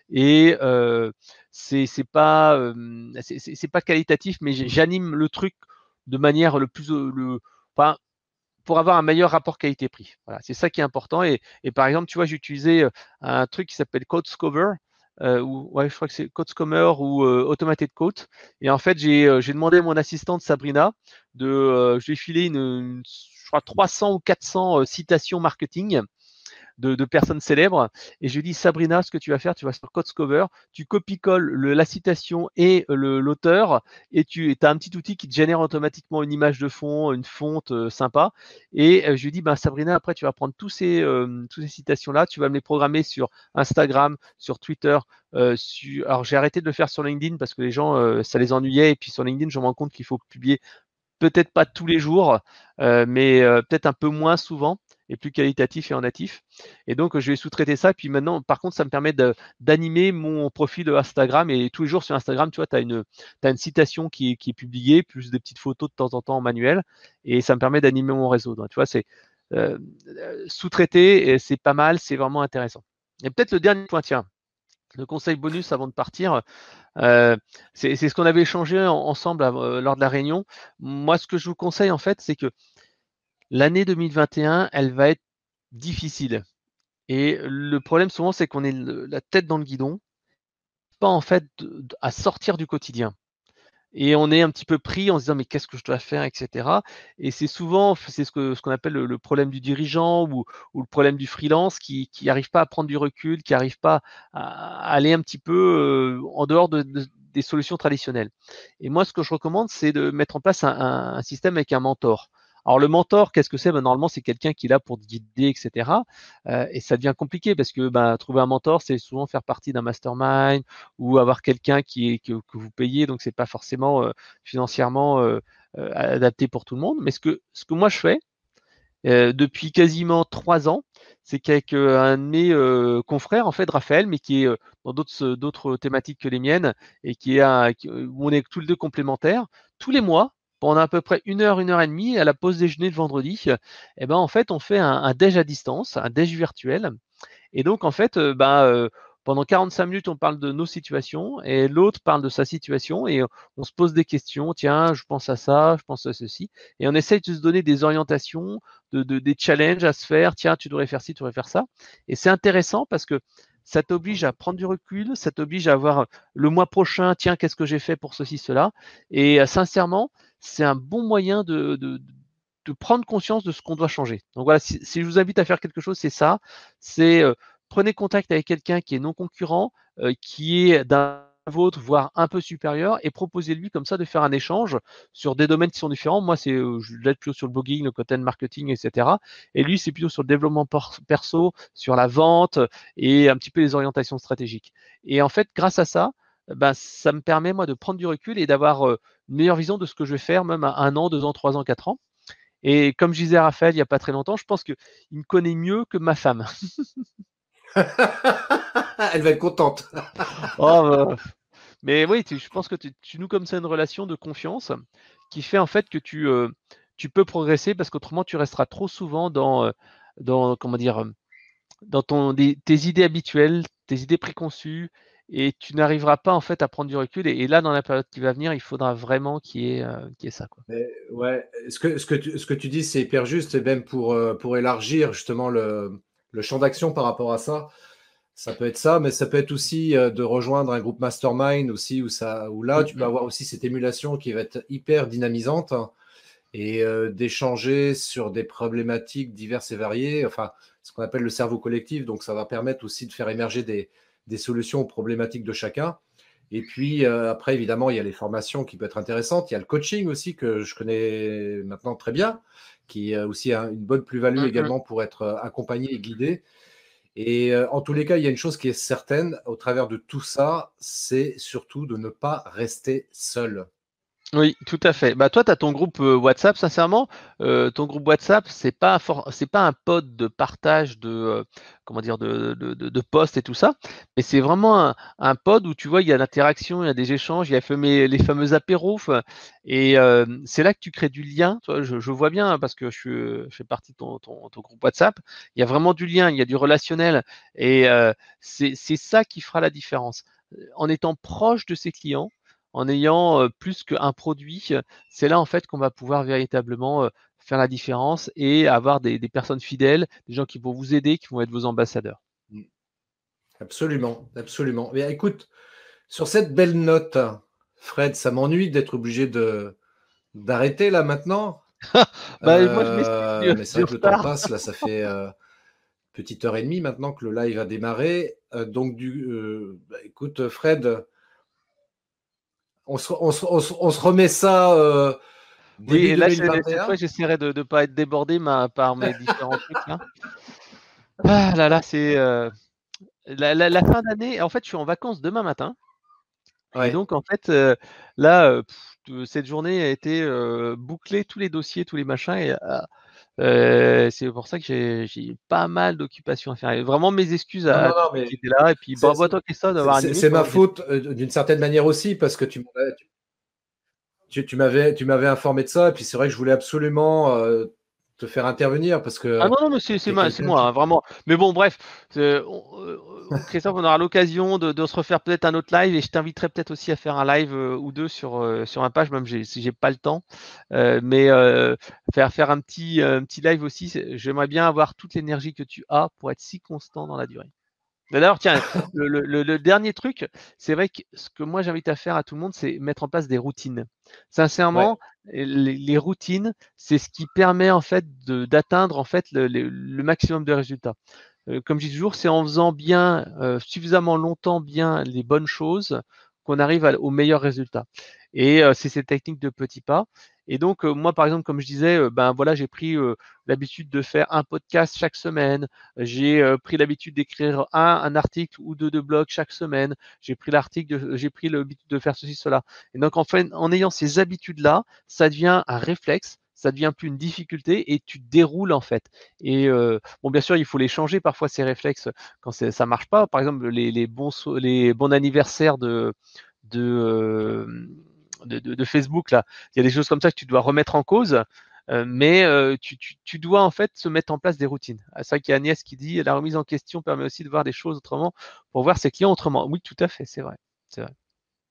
et euh, c'est c'est pas euh, c'est c'est pas qualitatif, mais j'anime le truc de manière le plus le enfin, pour avoir un meilleur rapport qualité-prix. Voilà, c'est ça qui est important. Et, et par exemple, tu vois, j'ai utilisé un truc qui s'appelle CodeScover, euh, ou ouais, je crois que c'est CodeScover ou euh, Automated Code. Et en fait, j'ai euh, j'ai demandé à mon assistante Sabrina de, euh, je lui ai filé une, une, je crois trois cents ou quatre cents euh, citations marketing de, de personnes célèbres. Et je lui dis, Sabrina, ce que tu vas faire, tu vas sur CodeScover, tu copies-colles la citation et l'auteur, et tu as un petit outil qui te génère automatiquement une image de fond, une fonte euh, sympa. Et euh, je lui dis, ben, Sabrina, après, tu vas prendre tous ces, euh, toutes ces citations-là, tu vas me les programmer sur Instagram, sur Twitter. Euh, sur... Alors, j'ai arrêté de le faire sur LinkedIn parce que les gens, euh, ça les ennuyait. Et puis sur LinkedIn, je me rends compte qu'il faut publier peut-être pas tous les jours, euh, mais euh, peut-être un peu moins souvent et plus qualitatif et en natif. Et donc, je vais sous-traiter ça. Puis maintenant, par contre, ça me permet d'animer mon profil Instagram. Et tous les jours sur Instagram, tu vois, tu as une, t'as une citation qui est, qui est publiée, plus des petites photos de temps en temps en manuel. Et ça me permet d'animer mon réseau. Donc, tu vois, c'est euh, sous-traité et c'est pas mal, c'est vraiment intéressant. Et peut-être le dernier point, tiens, le conseil bonus avant de partir, euh, c'est ce qu'on avait échangé en, ensemble euh, lors de la réunion. Moi, ce que je vous conseille, en fait, c'est que l'année deux mille vingt et un, elle va être difficile. Et le problème, souvent, c'est qu'on est le, la tête dans le guidon, pas en fait de, de, à sortir du quotidien. Et on est un petit peu pris en se disant mais qu'est-ce que je dois faire, et cetera. Et c'est souvent, c'est ce que ce qu'on appelle le, le, problème du dirigeant ou, ou, le problème du freelance qui qui n'arrive pas à prendre du recul, qui n'arrive pas à aller un petit peu euh, en dehors de, de, des solutions traditionnelles. Et moi, ce que je recommande, c'est de mettre en place un, un, un système avec un mentor. Alors le mentor, qu'est-ce que c'est? Ben, normalement, c'est quelqu'un qui est là pour te guider, et cetera. Euh, et ça devient compliqué parce que ben, trouver un mentor, c'est souvent faire partie d'un mastermind ou avoir quelqu'un qui est que, que vous payez, donc c'est pas forcément euh, financièrement euh, euh, adapté pour tout le monde. Mais ce que ce que moi je fais euh, depuis quasiment trois ans, c'est qu'avec euh, un de mes euh, confrères, en fait, Raphaël, mais qui est euh, dans d'autres d'autres thématiques que les miennes et qui est un, qui, où on est tous les deux complémentaires, tous les mois. Pendant à peu près une heure, une heure et demie, à la pause déjeuner le vendredi, eh ben en fait, on fait un, un déj à distance, un déj virtuel, et donc, en fait, euh, bah, euh, pendant quarante-cinq minutes, on parle de nos situations et l'autre parle de sa situation et on se pose des questions. Tiens, je pense à ça, je pense à ceci. Et on essaye de se donner des orientations, de, de, des challenges à se faire. Tiens, tu devrais faire ci, tu devrais faire ça. Et c'est intéressant parce que ça t'oblige à prendre du recul, ça t'oblige à voir le mois prochain, tiens, qu'est-ce que j'ai fait pour ceci, cela. Et euh, sincèrement, c'est un bon moyen de, de, de prendre conscience de ce qu'on doit changer. Donc voilà, si, si je vous invite à faire quelque chose, c'est ça. C'est euh, prenez contact avec quelqu'un qui est non concurrent, euh, qui est d'un vôtre, voire un peu supérieur, et proposez-lui comme ça de faire un échange sur des domaines qui sont différents. Moi, c'est euh, je l'aide plutôt sur le blogging, le content marketing, et cetera. Et lui, c'est plutôt sur le développement perso, sur la vente et un petit peu les orientations stratégiques. Et en fait, grâce à ça, ben, ça me permet moi de prendre du recul et d'avoir euh, une meilleure vision de ce que je vais faire, même à un an, deux ans, trois ans, quatre ans. Et comme je disais à Raphaël il n'y a pas très longtemps, je pense qu'il me connaît mieux que ma femme. Elle va être contente. Oh, euh, mais oui, tu- je pense que tu, tu noues comme ça une relation de confiance qui fait en fait que tu, euh, tu peux progresser parce qu'autrement tu resteras trop souvent dans, euh, dans comment dire, euh, dans ton, des- tes idées habituelles, tes idées préconçues et tu n'arriveras pas en fait à prendre du recul. Et, et là, dans la période qui va venir, il faudra vraiment qu'il y ait, euh, qu'il y ait ça, quoi. Mais, ouais, ce que, ce que tu, ce que tu dis, c'est hyper juste, et même pour, euh, pour élargir justement le, le champ d'action par rapport à ça. Ça peut être ça, mais ça peut être aussi euh, de rejoindre un groupe mastermind aussi, où, ça, où là, Mm, tu peux mm. avoir aussi cette émulation qui va être hyper dynamisante, hein, et euh, d'échanger sur des problématiques diverses et variées, enfin, ce qu'on appelle le cerveau collectif. Donc, ça va permettre aussi de faire émerger des, des solutions aux problématiques de chacun. Et puis, euh, après, évidemment, il y a les formations qui peuvent être intéressantes. Il y a le coaching aussi, que je connais maintenant très bien, qui a aussi un- une bonne plus-value Mm, mm. également pour être euh, accompagné et guidé. Et euh, en tous les cas, il y a une chose qui est certaine au travers de tout ça, c'est surtout de ne pas rester seul. Oui, tout à fait. Bah toi, tu as ton groupe euh, WhatsApp, sincèrement, euh, ton groupe WhatsApp, c'est pas un for- c'est pas un pod de partage de euh, comment dire de, de, de, de posts et tout ça, mais c'est vraiment un, un pod où tu vois, il y a l'interaction, il y a des échanges, il y a fameux- les fameux apéros, enfin, et euh, c'est là que tu crées du lien. Toi, je, je vois bien hein, parce que je, suis, je fais partie de ton, ton, ton groupe WhatsApp. Il y a vraiment du lien, il y a du relationnel, et euh, c'est c'est ça qui fera la différence. En étant proche de ses clients en ayant euh, plus qu'un produit, c'est là en fait qu'on va pouvoir véritablement euh, faire la différence et avoir des, des personnes fidèles, des gens qui vont vous aider, qui vont être vos ambassadeurs. Mm. Absolument, absolument. Mais écoute, sur cette belle note, Fred, ça m'ennuie d'être obligé de d'arrêter là maintenant. Bah, moi, je m'excuse Euh, du, mais c'est du vrai que le temps retard. passe, là, ça fait euh, petite heure et demie maintenant que le live a démarré. Euh, donc, du, euh, bah, écoute, Fred, on se, on se- on se- on se remet ça euh, Oui, début et là, c'est- cette fois, deux mille vingt et un. j'essaierai de ne pas être débordé ma- par mes différents trucs là. Ah là là, c'est euh, la, la- la fin d'année. En fait, je suis en vacances demain matin. Et Ouais. donc, en fait, euh, là, euh, pff, euh, cette journée a été euh, bouclée, tous les dossiers, tous les machins. Et, ah, euh, c'est pour ça que j'ai j'ai pas mal d'occupations à faire. Et vraiment, mes excuses Non, à, non, à tous non, ceux mais qui étaient là. Et puis, c'est bravo à c'est- toi, Christophe, c'est- d'avoir c'est- animé. c'est Tu ma vois, j'ai- faute euh, d'une certaine manière aussi parce que tu m'avais tu, tu m'avais tu m'avais informé de ça et puis c'est vrai que je voulais absolument euh, te faire intervenir parce Ah que non, non, mais c'est c'est tu es ma- c'est quelqu'un moi, hein, qui. vraiment. Mais bon, bref, euh, on- euh, Christophe, on aura l'occasion de, de se refaire peut-être un autre live et je t'inviterai peut-être aussi à faire un live euh, ou deux sur, euh, sur ma page, même j'ai- si j'ai pas le temps. Euh, mais euh, faire, faire un petit, euh, un petit live aussi, c'est- j'aimerais bien avoir toute l'énergie que tu as pour être si constant dans la durée. D'ailleurs, tiens, le, le- le- le dernier truc, c'est vrai que ce que moi j'invite à faire à tout le monde, c'est mettre en place des routines. Ouais, Sincèrement, les, les routines, c'est ce qui permet en fait de- d'atteindre en fait le, le- le maximum de résultats. Euh, comme je dis toujours, c'est en faisant bien, euh, suffisamment longtemps bien les bonnes choses qu'on arrive à- aux meilleurs résultats. Et euh, c'est cette technique de petits pas. Et donc, euh, moi, par exemple, comme je disais, euh, ben voilà, j'ai pris euh, l'habitude de faire un podcast chaque semaine. J'ai euh, pris l'habitude d'écrire un, un article ou deux de blog chaque semaine. J'ai pris l'article, de- j'ai pris l'habitude de faire ceci, cela. Et donc, en fait, en ayant ces habitudes-là, ça devient un réflexe. Ça devient plus une difficulté et tu déroules en fait. Et euh, bon, bien sûr, il faut les changer parfois ces réflexes quand c'est- ça marche pas. Par exemple, les, les bons so- les bons anniversaires de de, euh, de, de- de Facebook là, il y a des choses comme ça que tu dois remettre en cause. Euh, mais euh, tu, tu- tu dois en fait se mettre en place des routines. Ah, c'est vrai qu'il y a Agnès qui dit la remise en question permet aussi de voir des choses autrement pour voir ses clients autrement. Oui, tout à fait, c'est vrai. C'est vrai.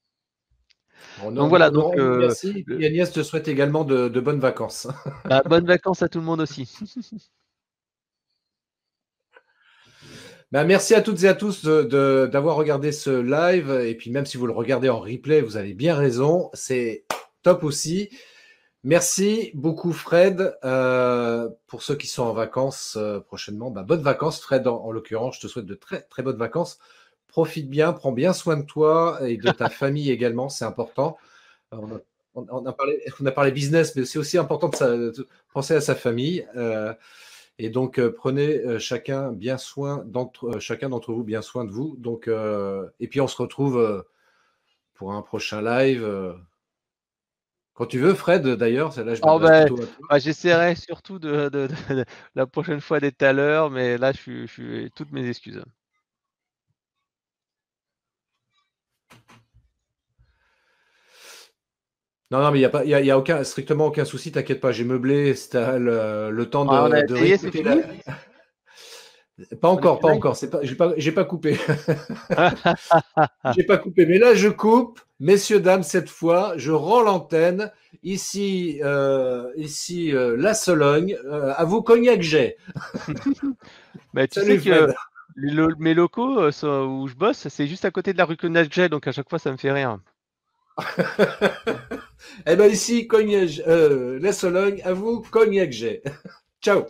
on, Donc on- voilà, on- donc on- euh, merci. Et puis le- Agnès te souhaite également de, de bonnes vacances. bah, bonnes vacances à tout le monde aussi. Ben, merci à toutes et à tous de- de- d'avoir regardé ce live. Et puis même si vous le regardez en replay, vous avez bien raison. C'est top aussi. Merci beaucoup Fred. Euh, pour ceux qui sont en vacances euh, prochainement, ben, bonnes vacances Fred en, en l'occurrence. Je te souhaite de très très bonnes vacances. Profite bien, prends bien soin de toi et de ta famille également, c'est important. Euh, On a, on- on a parlé, on a parlé business, mais c'est aussi important de, sa- de penser à sa famille. Euh, et donc, euh, prenez euh, chacun bien soin d'entre euh, chacun d'entre vous bien soin de vous. Donc, euh, et puis on se retrouve euh, pour un prochain live. euh, quand tu veux, Fred, d'ailleurs, là, je Oh m'adresse ben, plutôt à toi. bah, j'essaierai surtout de, de- de- la prochaine fois d'être à l'heure, mais là, je suis, je suis toutes mes excuses. Non, non, mais il n'y a, pas- il y a, il y a aucun, strictement aucun souci, t'inquiète pas, j'ai meublé, c'était le, le temps Ah, on de, a de essayé, c'est réécouter la. fini? Pas On est encore, plus pas live? encore, c'est pas, j'ai pas, j'ai pas coupé. J'ai pas coupé, mais là je coupe. Messieurs, dames, cette fois, je rends l'antenne. Ici, euh, ici euh, la Sologne. Euh, à vous, Cognac J. Bah, tu sais Salut que Fred. les lo- mes locaux euh, sont- où je bosse, c'est juste à côté de la rue Conaljet, donc à chaque fois, ça me fait rire. Eh bien ici, Cognac, euh, la Sologne. À vous, Cognac J. Ciao.